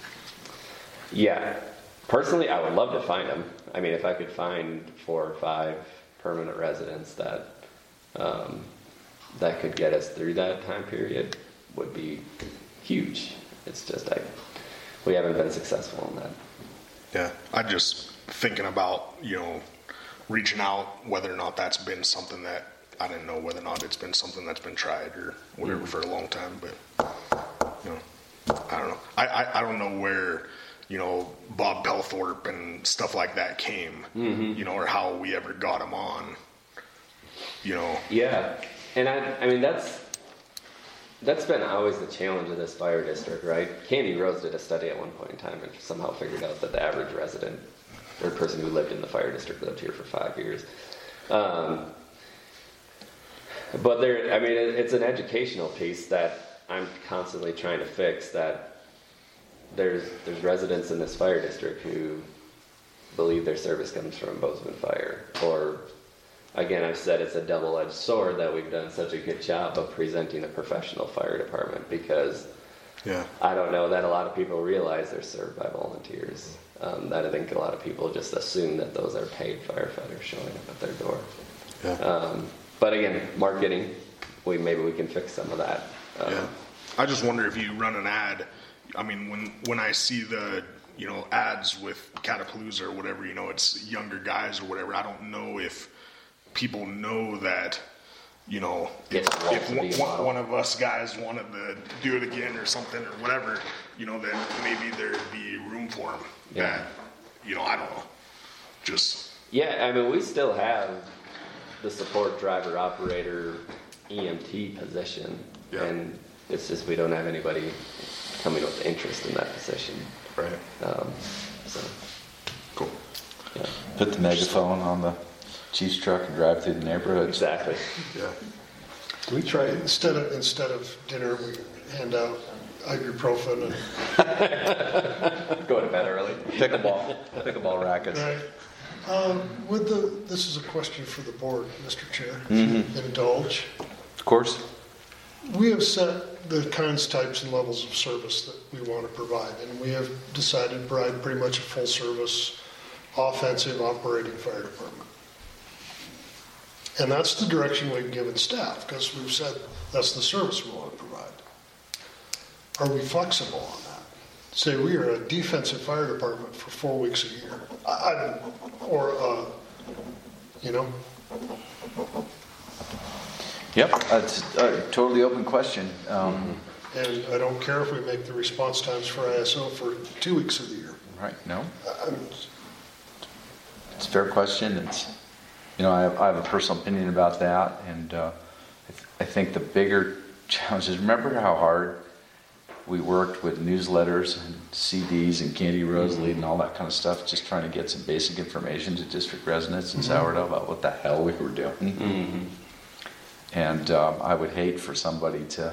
personally, I would love to find them. If I could find 4 or 5 permanent residents that could get us through that time period, would be huge. It's just we haven't been successful in that. Yeah, I'm just thinking about, reaching out, whether or not that's been something that, I didn't know whether or not it's been something that's been tried or whatever for a long time, but, I don't know. I don't know where, Bob Pelthorpe and stuff like that came, or how we ever got him on, Yeah, and that's been always the challenge of this fire district, right? Candy Rose did a study at one point in time and somehow figured out that the average resident or person who lived in the fire district lived here for 5 years. But it's an educational piece that I'm constantly trying to fix, that there's residents in this fire district who believe their service comes from Bozeman Fire. Or, again, I've said it's a double-edged sword that we've done such a good job of presenting a professional fire department, because Yeah. I don't know that a lot of people realize they're served by volunteers. That I think a lot of people just assume that those are paid firefighters showing up at their door. Yeah. But again, marketing, maybe we can fix some of that. Yeah. I just wonder if you run an ad. I mean, when I see the, ads with Catapalooza or whatever, it's younger guys or whatever, I don't know if people know that, if one of us guys wanted to do it again or something or whatever, then maybe there'd be room for them. Yeah. That, I don't know. Just. Yeah, I mean, we still have the support driver operator EMT position. Yeah. And it's just we don't have anybody coming with interest in that position. Right. So, Cool. yeah. Put the megaphone on the chief's truck and drive through the neighborhood. Exactly. Yeah. Do we try, instead of dinner, we hand out ibuprofen and Go to bed early. Pickleball rackets. Right. This is a question for the board, Mr. Chair, if Mm-hmm. you indulge. Of course. We have set the kinds, types, and levels of service that we want to provide, and we have decided to provide pretty much a full-service, offensive operating fire department. And that's the direction we've given staff, because we've said that's the service we want to provide. Are we flexible on that? Say we are a defensive fire department for 4 weeks a year, Yep, it's a totally open question. And I don't care if we make the response times for ISO for 2 weeks of the year. Right, no? I mean, It's a fair question. I have a personal opinion about that, and I think the bigger challenge is, remember how hard we worked with newsletters and CDs and Candy Rose Lead and all that kind of stuff, just trying to get some basic information to district residents in Sourdough about what the hell we were doing. Mm-hmm. And I would hate for somebody to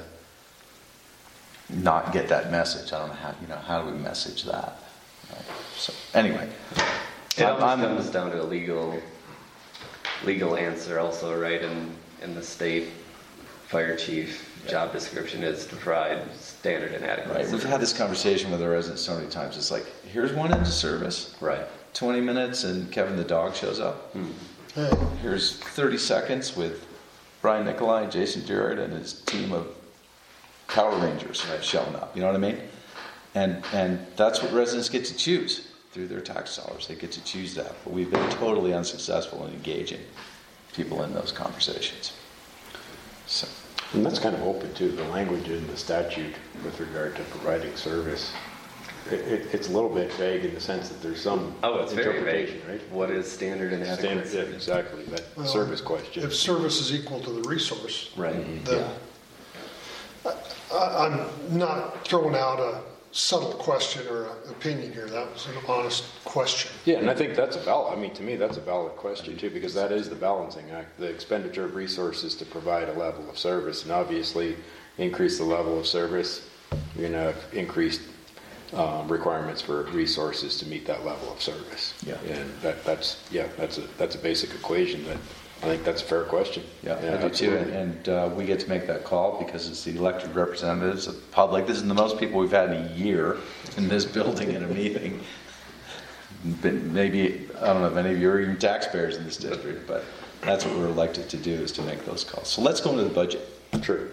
not get that message. I don't know how do we message that? Right? So anyway, It almost comes down to a legal answer also, right? In the state fire chief job description is to provide standard and adequate right. We've service. had this conversation with our residents so many times. It's like, here's one into service. Right. 20 minutes and Kevin the dog shows up. hey, Here's 30 seconds with Brian Nicolai, Jason Durrett, and his team of Power Rangers showing up. You know what I mean? And that's what residents get to choose through their tax dollars. They get to choose that. But we've been totally unsuccessful in engaging people in those conversations. So, And that's kind of open to the language in the statute with regard to providing service. It's a little bit vague in the sense that there's some It's very interpretation, vague. right? What is standard and adequate? Yeah, exactly, that well, service question. If service is equal to the resource, Right. then I'm not throwing out a subtle question or an opinion here. That was an honest question. Yeah, and I think that's to me, that's a valid question too, because that is the balancing act, the expenditure of resources to provide a level of service. And obviously, increase the level of service, you're going to have increased requirements for resources to meet that level of service. Yeah. And that's a basic equation that I think that's a fair question. yeah, I do too. absolutely. And we get to make that call because it's the elected representatives of the public. This is the most people we've had in a year in this building in a meeting. Maybe, I don't know if any of you are even taxpayers in this district, but that's what we're elected to do, is to make those calls. So let's go into the budget. True.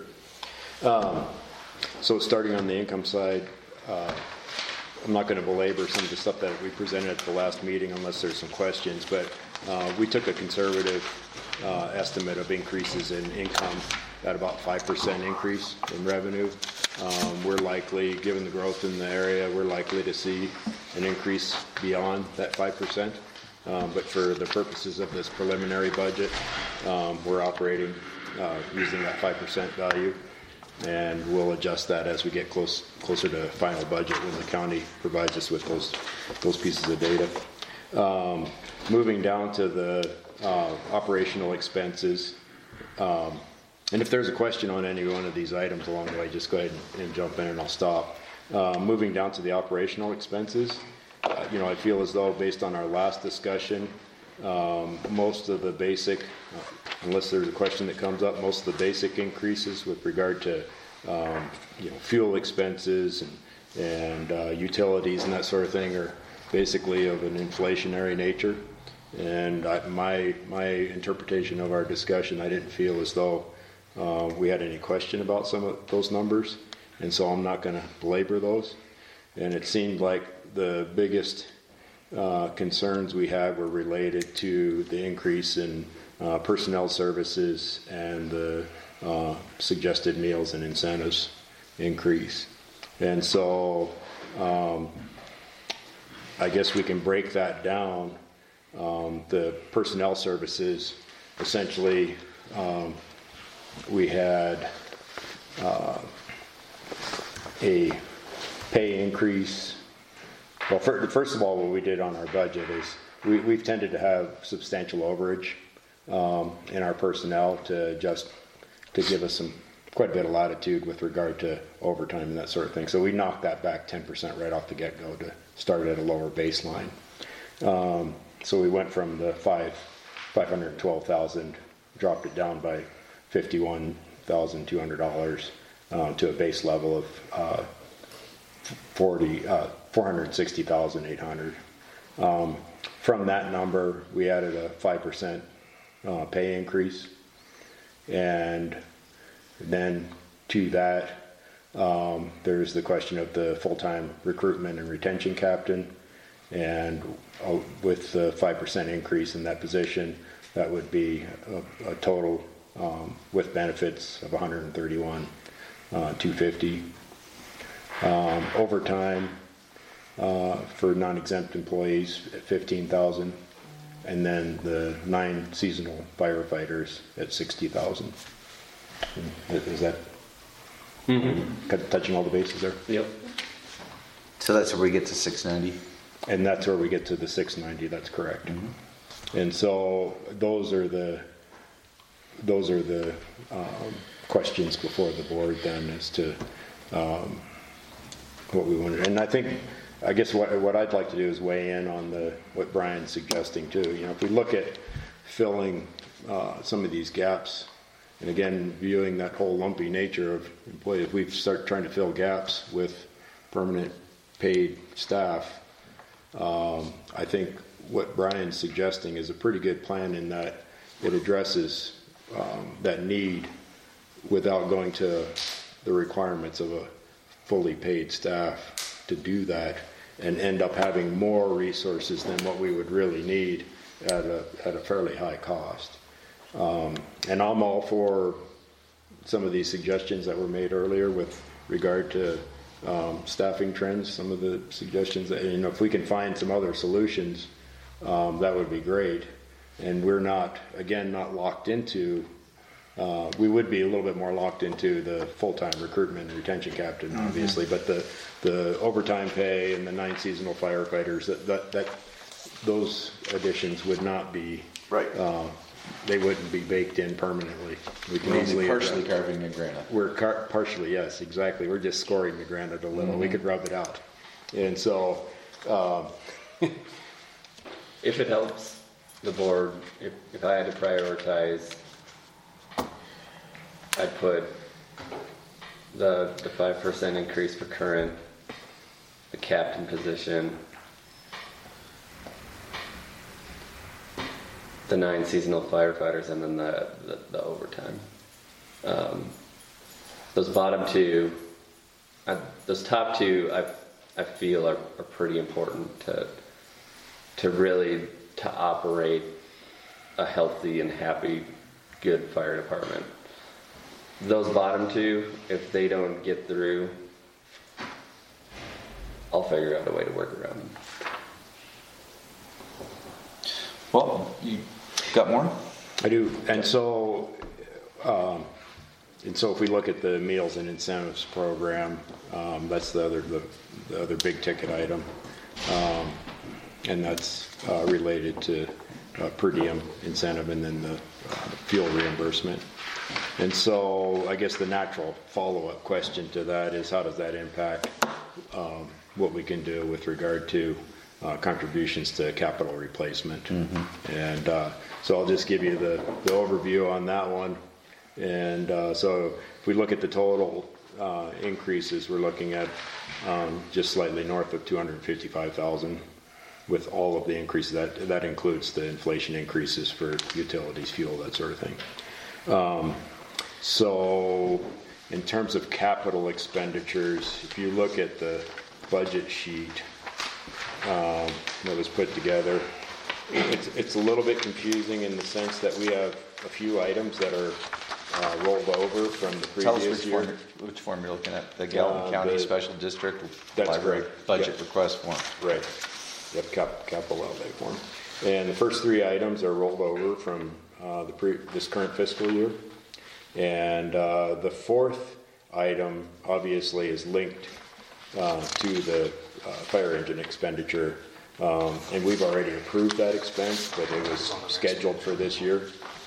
So starting on the income side, I'm not going to belabor some of the stuff that we presented at the last meeting unless there's some questions, but we took a conservative estimate of increases in income at about 5% increase in revenue. We're likely, given the growth in the area, we're likely to see an increase beyond that 5%. But for the purposes of this preliminary budget, we're operating using that 5% value. And we'll adjust that as we get closer to final budget when the county provides us with those pieces of data. Moving down to the operational expenses. And if there's a question on any one of these items along the way, just go ahead and jump in and I'll stop. Moving down to the operational expenses, I feel as though based on our last discussion, most of the basic, unless there's a question that comes up, most of the basic increases with regard to, fuel expenses and utilities and that sort of thing are basically of an inflationary nature. And my interpretation of our discussion, I didn't feel as though we had any question about some of those numbers, and so I'm not going to belabor those. And it seemed like the biggest concerns we had were related to the increase in personnel services and the suggested meals and incentives increase. And so I guess we can break that down. The personnel services, essentially, we had a pay increase. Well, first of all, what we did on our budget is we've tended to have substantial overage in our personnel to give us quite a bit of latitude with regard to overtime and that sort of thing. So we knocked that back 10% right off the get-go to start at a lower baseline. So we went from the $512,000, dropped it down by $51,200 to a base level of $460,800. From that number, we added a 5% pay increase, and then to that, there's the question of the full-time recruitment and retention captain, and with the 5% increase in that position, that would be a total with benefits of $131,250. Overtime for non-exempt employees at $15,000, and then the 9 seasonal firefighters at $60,000. Is that touching all the bases there? Yep. So that's where we get to 690. And that's where we get to the 690. That's correct. And so those are the questions before the board then as to what we wanted. And I guess what I'd like to do is weigh in on what Brian's suggesting too. If we look at filling some of these gaps, and again, viewing that whole lumpy nature of employees, if we start trying to fill gaps with permanent paid staff, I think what Brian's suggesting is a pretty good plan in that it addresses that need without going to the requirements of a fully paid staff to do that, and end up having more resources than what we would really need at a fairly high cost. And I'm all for some of these suggestions that were made earlier with regard to staffing trends, some of the suggestions that, if we can find some other solutions, that would be great. And we're not locked into, we would be a little bit more locked into the full-time recruitment and retention captain, obviously, but the overtime pay and the 9 seasonal firefighters, that those additions would not be, Right. They wouldn't be baked in permanently. We can We're easily partially carving the granite. We're partially, yes, exactly. We're just scoring the granite a little. We could rub it out. And so, If it helps the board, if I had to prioritize, I'd put the 5% increase for current, the captain position, the 9 seasonal firefighters, and then the overtime. Those bottom two, those top two, I feel are pretty important to really operate a healthy and happy, good fire department. Those bottom two, if they don't get through, I'll figure out a way to work around them. Well, you got more? I do. And so if we look at the meals and incentives program, that's the other big ticket item, and that's related to per diem incentive and then the fuel reimbursement. And so I guess the natural follow-up question to that is, how does that impact what we can do with regard to contributions to capital replacement. And so I'll just give you the overview on that one. And so if we look at the total increases, we're looking at just slightly north of 255,000 with all of the increases. That includes the inflation increases for utilities, fuel, that sort of thing. So in terms of capital expenditures, if you look at the budget sheet that was put together, it's a little bit confusing in the sense that we have a few items that are rolled over from the Tell us previous year. which form you're looking at, the Gallatin County Special District That's Library correct. Budget Yep. Request Form. Right. Yep, capital outlay form. And the first three items are rolled over from this current fiscal year. And the fourth item obviously is linked to the fire engine expenditure. And we've already approved that expense, but it was scheduled for this year.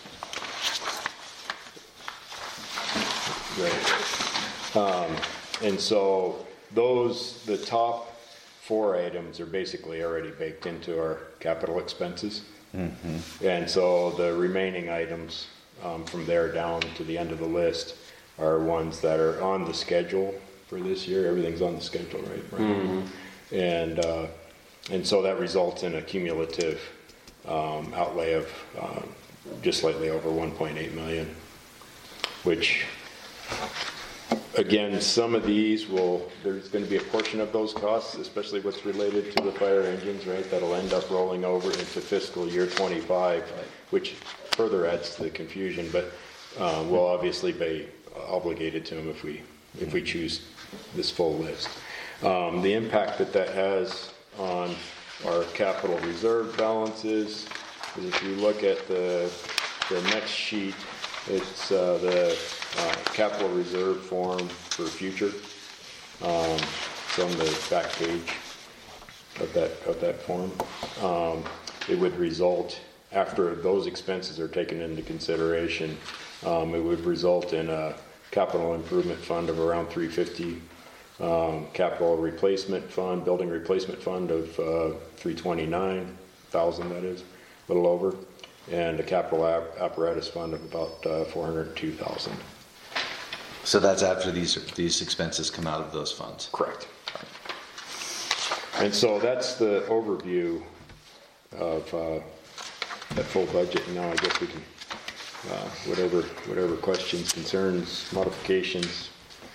Right. And so the top four items are basically already baked into our capital expenses. And so the remaining items from there down to the end of the list are ones that are on the schedule for this year. Everything's on the schedule, right? And so that results in a cumulative outlay of just slightly over 1.8 million, which again, some of these there's going to be a portion of those costs, especially what's related to the fire engines, right, that'll end up rolling over into fiscal year 25, which further adds to the confusion, but we'll obviously be obligated to them if we choose this full list. The impact that has on our capital reserve balances is, if you look at the next sheet, it's the capital reserve form for future. It's on the back page of that form. It would result, after those expenses are taken into consideration, it would result in a capital improvement fund of around 350, capital replacement fund, building replacement fund of 329,000, that is, a little over, and a capital apparatus fund of about 402,000. So that's after these expenses come out of those funds? Correct. And so that's the overview of that full budget. And now I guess we can, whatever questions, concerns, modifications.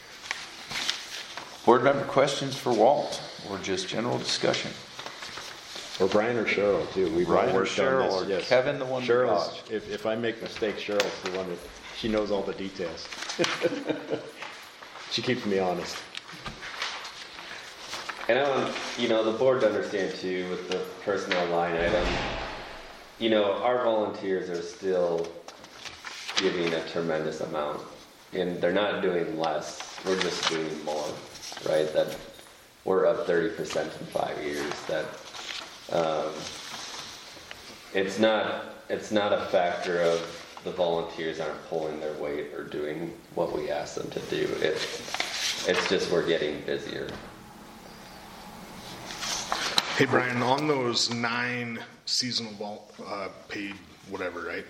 Board member questions for Walt, or just general discussion? Or Brian or Cheryl too. We've all Brian or worked on Cheryl, this. or Yes. Kevin, the one that Cheryl's, dodged. if I make mistakes, Cheryl's the one that, she knows all the details. She keeps me honest. And I want, the board to understand too, with the personnel line item, our volunteers are still giving a tremendous amount. And they're not doing less, we're just doing more, right? That we're up 30% in 5 years. That it's not a factor of the volunteers aren't pulling their weight or doing what we ask them to do. It's just we're getting busier. Hey Brian, on those 9 seasonal paid whatever, right?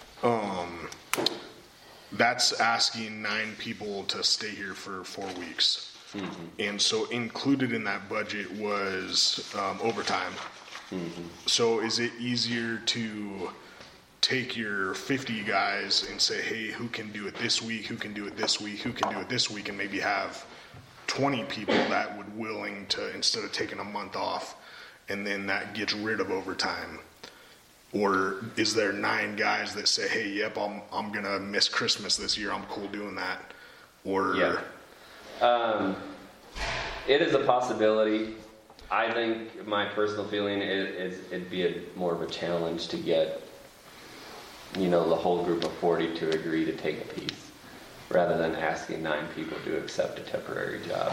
That's asking 9 people to stay here for 4 weeks. And so included in that budget was overtime. So is it easier to take your 50 guys and say, hey, who can do it this week, who can do it this week, who can do it this week, and maybe have 20 people that would willing to, instead of taking a month off, and then that gets rid of overtime? Or is there 9 guys that say, hey, yep, I'm gonna miss Christmas this year, I'm cool doing that? Or Yeah. It is a possibility. I think my personal feeling is it'd be more of a challenge to get, the whole group of 40 to agree to take a piece, rather than asking 9 people to accept a temporary job.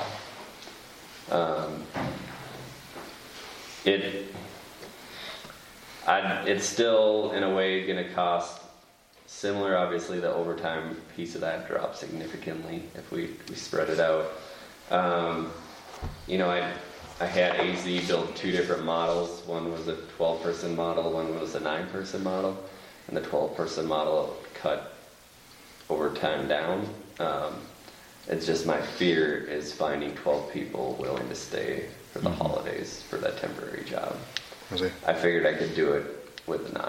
It's still in a way going to cost similar. Obviously, the overtime piece of that drops significantly if we spread it out. I had AZ build 2 different models. One was a 12-person model, one was a 9-person model, and the 12-person model cut overtime down. It's just my fear is finding 12 people willing to stay for the holidays for that temporary job. I figured I could do it with a 9.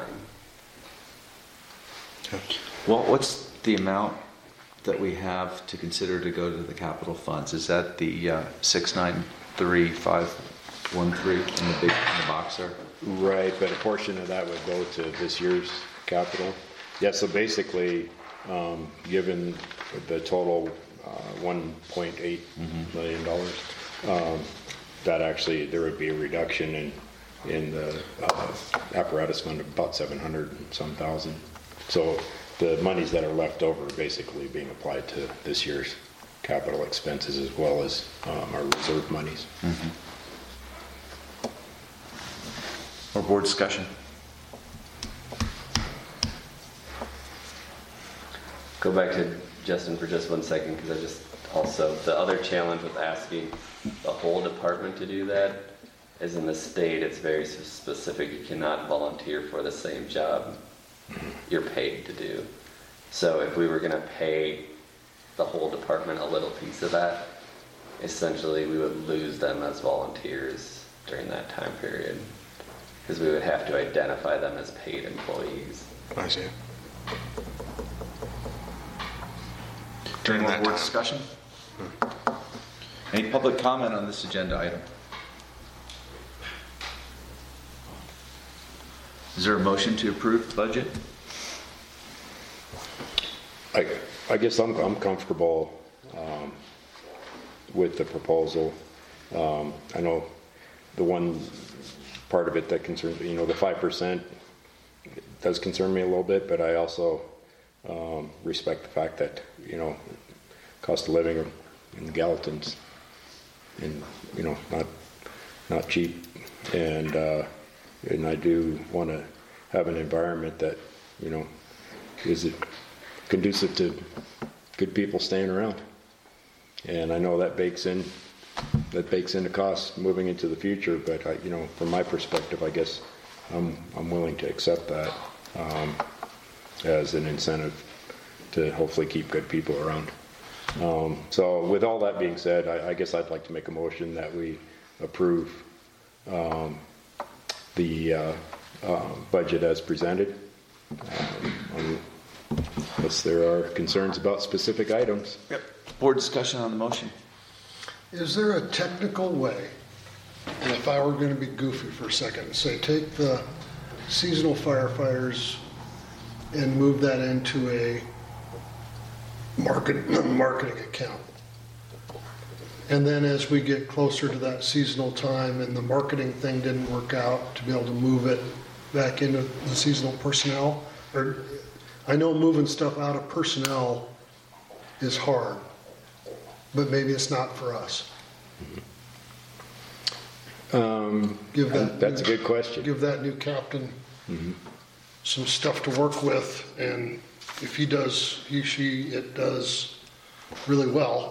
Well, what's the amount that we have to consider to go to the capital funds? Is that the 693,513 in the box there? Right, but a portion of that would go to this year's capital. Yeah, so basically, given the total $1.8 million, that actually there would be a reduction in the apparatus fund of about 700 and some thousand. So the monies that are left over are basically being applied to this year's capital expenses as well as our reserve monies. Or board discussion? Go back to Justin for just 1 second, because I just also, the other challenge with asking the whole department to do that is in the state, it's very specific. You cannot volunteer for the same job you're paid to do. So if we were going to pay the whole department a little piece of that, essentially we would lose them as volunteers during that time period, because we would have to identify them as paid employees. I see. Any more board discussion? Any public comment on this agenda item? Is there a motion to approve the budget? I guess I'm comfortable with the proposal. I know the one part of it that concerns me, the 5% does concern me a little bit, but I also respect the fact that, cost of living in Gallatin's not cheap, and I do want to have an environment that is conducive to good people staying around, and I know that bakes into costs moving into the future. But from my perspective, I guess I'm willing to accept that as an incentive to hopefully keep good people around. So with all that being said, I guess I'd like to make a motion that we approve the budget as presented, unless there are concerns about specific items. Yep. Board discussion on the motion. Is there a technical way, and if I were going to be goofy for a second, say take the seasonal firefighters and move that into a marketing account, and then as we get closer to that seasonal time and the marketing thing didn't work out, to be able to move it back into the seasonal personnel? Or I know moving stuff out of personnel is hard, but maybe it's not for us. That's a good question. Give that new captain some stuff to work with, and if it does really well,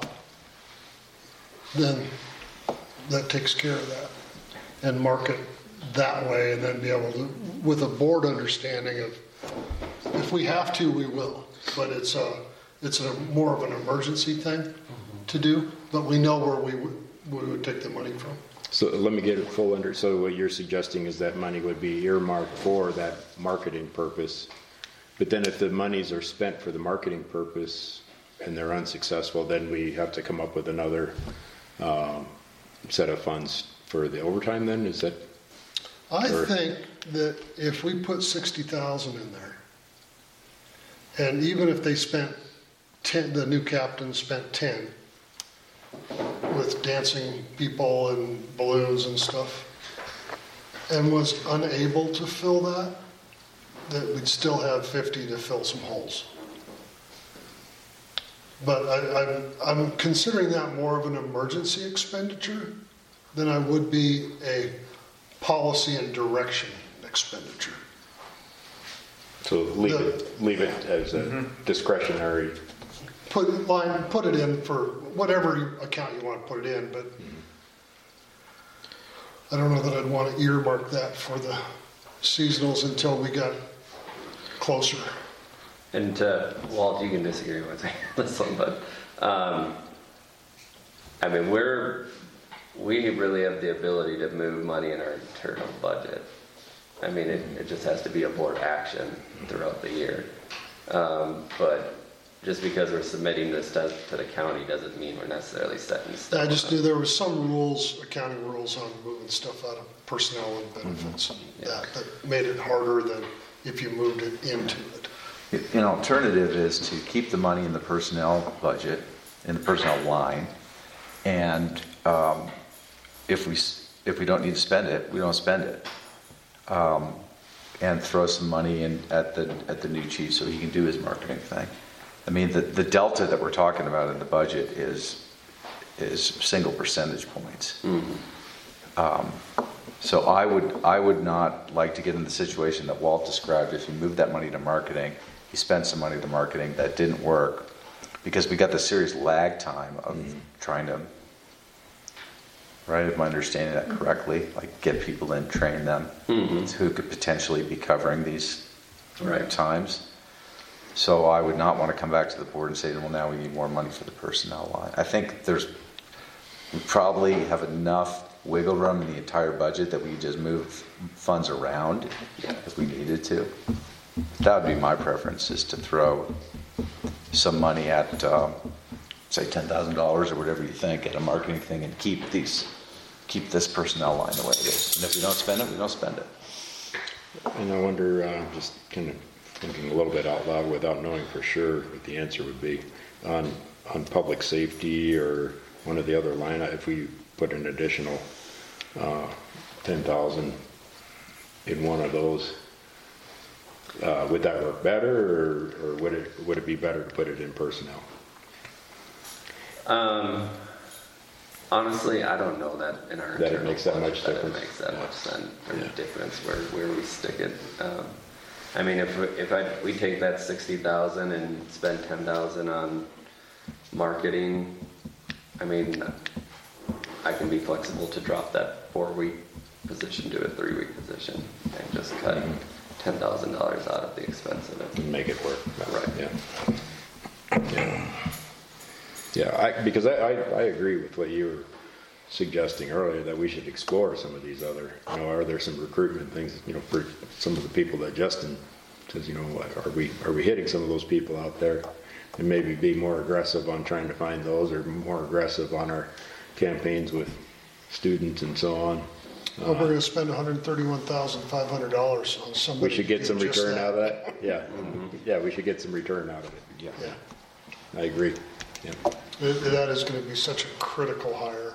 then that takes care of that, and market that way, and then be able to, with a board understanding of, if we have to, we will, but it's a more of an emergency thing to do, but we know where we would take the money from. So let me get it full under. So what you're suggesting is that money would be earmarked for that marketing purpose, but then if the monies are spent for the marketing purpose and they're unsuccessful, then we have to come up with another set of funds for the overtime. Then is that? I think that if we put 60,000 in there, and even if they spent 10, the new captain spent 10 with dancing people and balloons and stuff, and was unable to fill that we'd still have 50 to fill some holes. But I'm considering that more of an emergency expenditure than I would be a policy and direction expenditure. So leave it as a discretionary. Put it in for whatever account you want to put it in, but I don't know that I'd want to earmark that for the seasonals until we got closer. And Walt, you can disagree with me on this one, but I mean, we really have the ability to move money in our internal budget. I mean, it just has to be a board action throughout the year. But just because we're submitting this to the county doesn't mean we're necessarily setting stone. I just knew there was some rules, accounting rules on moving stuff out of personnel and benefits. That made it harder than if you moved it into it. An alternative is to keep the money in the personnel budget, in the personnel line, and if we don't need to spend it, we don't spend it, and throw some money in at the new chief so he can do his marketing thing. I mean, the delta that we're talking about in the budget is single percentage points. So I would not like to get in the situation that Walt described. If you move that money to marketing, you spend some money to marketing that didn't work, because we got the serious lag time of trying to, right, if I'm understanding that correctly, like get people in, train them, who could potentially be covering these times. So I would not want to come back to the board and say, well, now we need more money for the personnel line. I think we probably have enough wiggle room in the entire budget that we could just move funds around if we needed to. That would be my preference, is to throw some money at, say, $10,000 or whatever you think at a marketing thing, and keep this personnel line the way it is. And if we don't spend it, we don't spend it. And I wonder, just kind of thinking a little bit out loud without knowing for sure what the answer would be, on public safety or one of the other line, if we put an additional 10,000 in one of those, would that work better, or would it be better to put it in personnel? Honestly, I don't know that in our That it makes that much difference. It makes that much sense or difference where we stick it. I mean, if we take that 60,000 and spend 10,000 on marketing, I mean, I can be flexible to drop that 4-week position to a 3-week position and just cut $10,000 out of the expense of it. And make it work. Right. Yeah, because I agree with what you were suggesting earlier, that we should explore some of these other, are there some recruitment things, for some of the people that Justin says, are we hitting some of those people out there, and maybe be more aggressive on trying to find those, or more aggressive on our campaigns with students and so on. Well, we're going to spend $131,500 on somebody. We should get some just return out of that. Yeah, yeah, we should get some return out of it. Yeah. I agree. Yeah. That is going to be such a critical hire.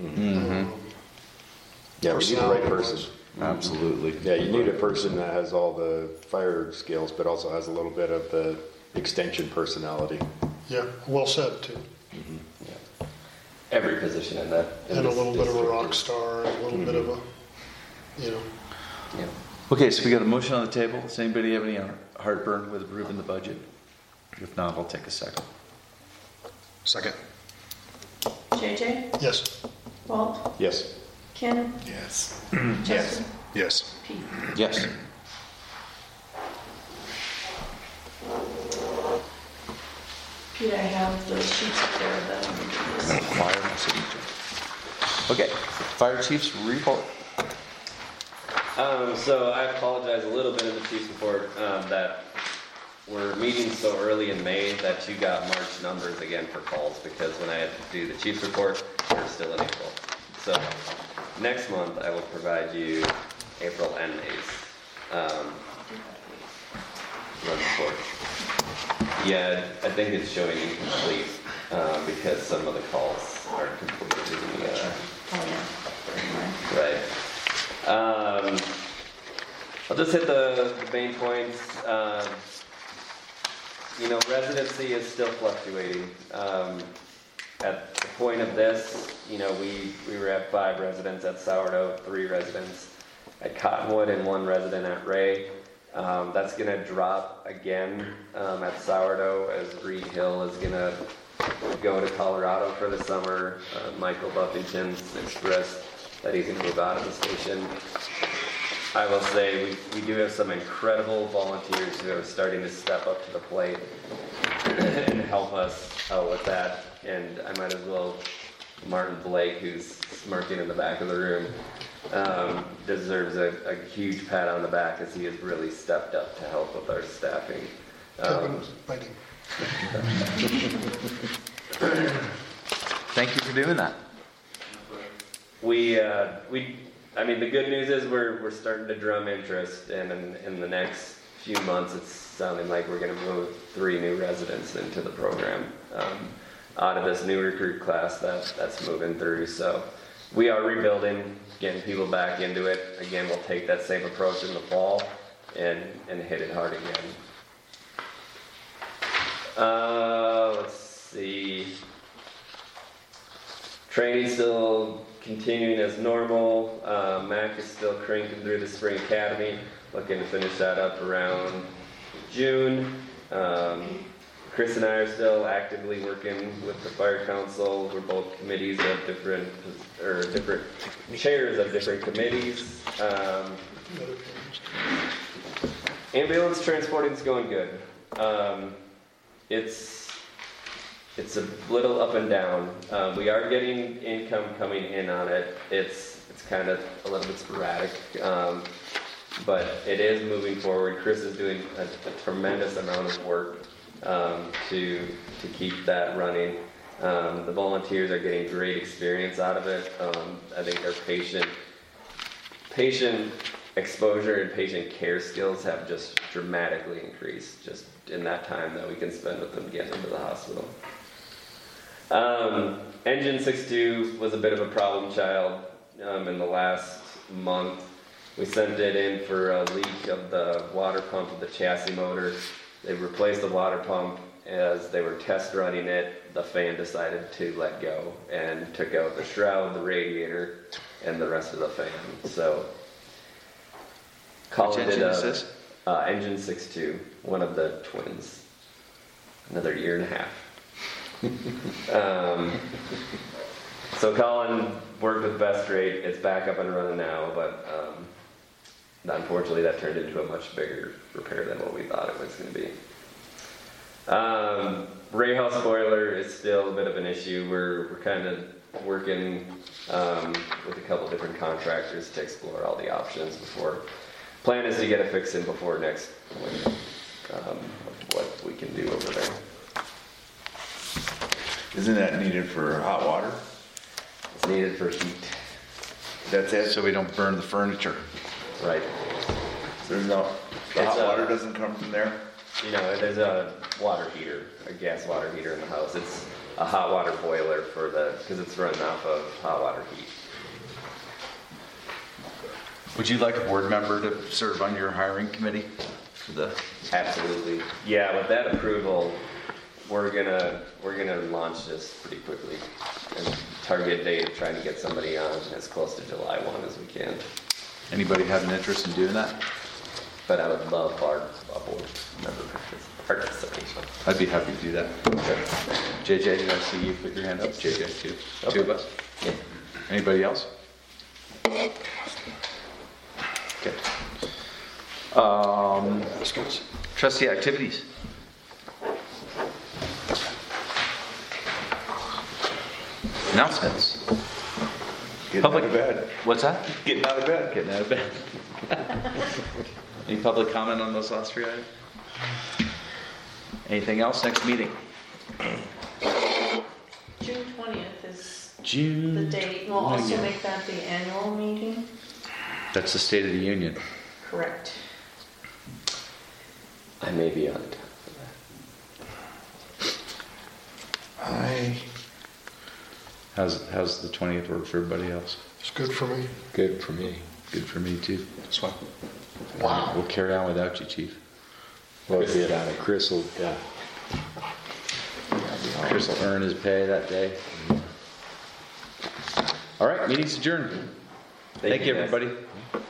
Yeah, we need the right person. Absolutely. Yeah, you need a person that has all the fire skills, but also has a little bit of the extension personality. Yeah, well said too. Every position in that. And a little bit of a rock star, and a little bit of a, Yeah. Okay, so we got a motion on the table. Does anybody have any heartburn with approving the budget? If not, I'll take a second. Second. JJ, yes. Walt, Yes. Ken, Yes. Justin, Yes. Pete. Yes. Pete, I have those sheets up there that I'm going to do. Fire signature. Okay, fire chief's report. So I apologize a little bit in the chief's report that we're meeting so early in May that you got March numbers again for calls, because when I had to do the chief's report, we're still in April. So next month I will provide you April and May's report. Yeah, I think it's showing incomplete because some of the calls are completed in the Oh, yeah. right. I'll just hit the main points. Residency is still fluctuating. At the point of this, we were at 5 residents at Sourdough, 3 residents at Cottonwood, and 1 resident at Ray. That's going to drop again at Sourdough as Reed Hill is going to go to Colorado for the summer. Michael Buffington's expressed that he's going to move out of the station. I will say we do have some incredible volunteers who are starting to step up to the plate and help us out with that. And I might as well, Martin Blake, who's smirking in the back of the room, deserves a huge pat on the back as he has really stepped up to help with our staffing. Kevin's biting. Thank you for doing that. I mean, the good news is we're starting to drum interest, and in the next few months, it's sounding like we're going to move 3 new residents into the program out of this new recruit class that's moving through. So we are rebuilding, getting people back into it. Again, we'll take that same approach in the fall and hit it hard again. Let's see. Training's still continuing as normal. Mac is still cranking through the spring academy, looking to finish that up around June. Chris and I are still actively working with the fire council. We're both committees of different chairs of different committees. Ambulance transporting is going good. It's a little up and down. We are getting income coming in on it. It's kind of a little bit sporadic, but it is moving forward. Chris is doing a tremendous amount of work to keep that running. The volunteers are getting great experience out of it. I think our patient exposure and patient care skills have just dramatically increased just in that time that we can spend with them getting into the hospital. Engine 6.2 was a bit of a problem child in the last month. We sent it in for a leak of the water pump of the chassis motor. They replaced the water pump. As they were test running it, the fan decided to let go and took out the shroud, the radiator, and the rest of the fan. So Colin Which engine is this? Engine 6.2, one of the twins. Another year and a half. So Colin worked with Best Rate. It's back up and running now, but unfortunately that turned into a much bigger repair than what we thought it was going to be. Ray House boiler is still a bit of an issue. We're kind of working with a couple different contractors to explore all the options before. Plan is to get a fix in before next winter of what we can do over there. Isn't that needed for hot water? It's needed for heat. That's it? So we don't burn the furniture. Right. There's no, the It's hot a- water doesn't come from there? You know, there's a water heater, a gas water heater in the house. It's a hot water boiler because it's running off of hot water heat. Would you like a board member to serve on your hiring committee for the? Absolutely. Yeah, with that approval, we're gonna launch this pretty quickly and target date of trying to get somebody on as close to July 1 as we can. Anybody have an interest in doing that? But I would love our board member participation. I'd be happy to do that. JJ, did I see you put your hand up? JJ, two of us? Yeah. Anybody else? Okay. Trustee activities. Announcements. Getting Public- out of bed. What's that? Getting out of bed. Getting out of bed. Any public comment on those last 3 items? Anything else? Next meeting? June 20th is June. the date. We'll also 20th. make that the annual meeting. That's the State of the Union. Correct. I may be on it. How's the 20th work for everybody else? It's good for me. Good for me. Good for me too. That's fine. Wow. We'll carry on without you, Chief. Well, Chris will, yeah. Chris will earn his pay that day. All right, meeting's adjourned. Thank you, guys. everybody.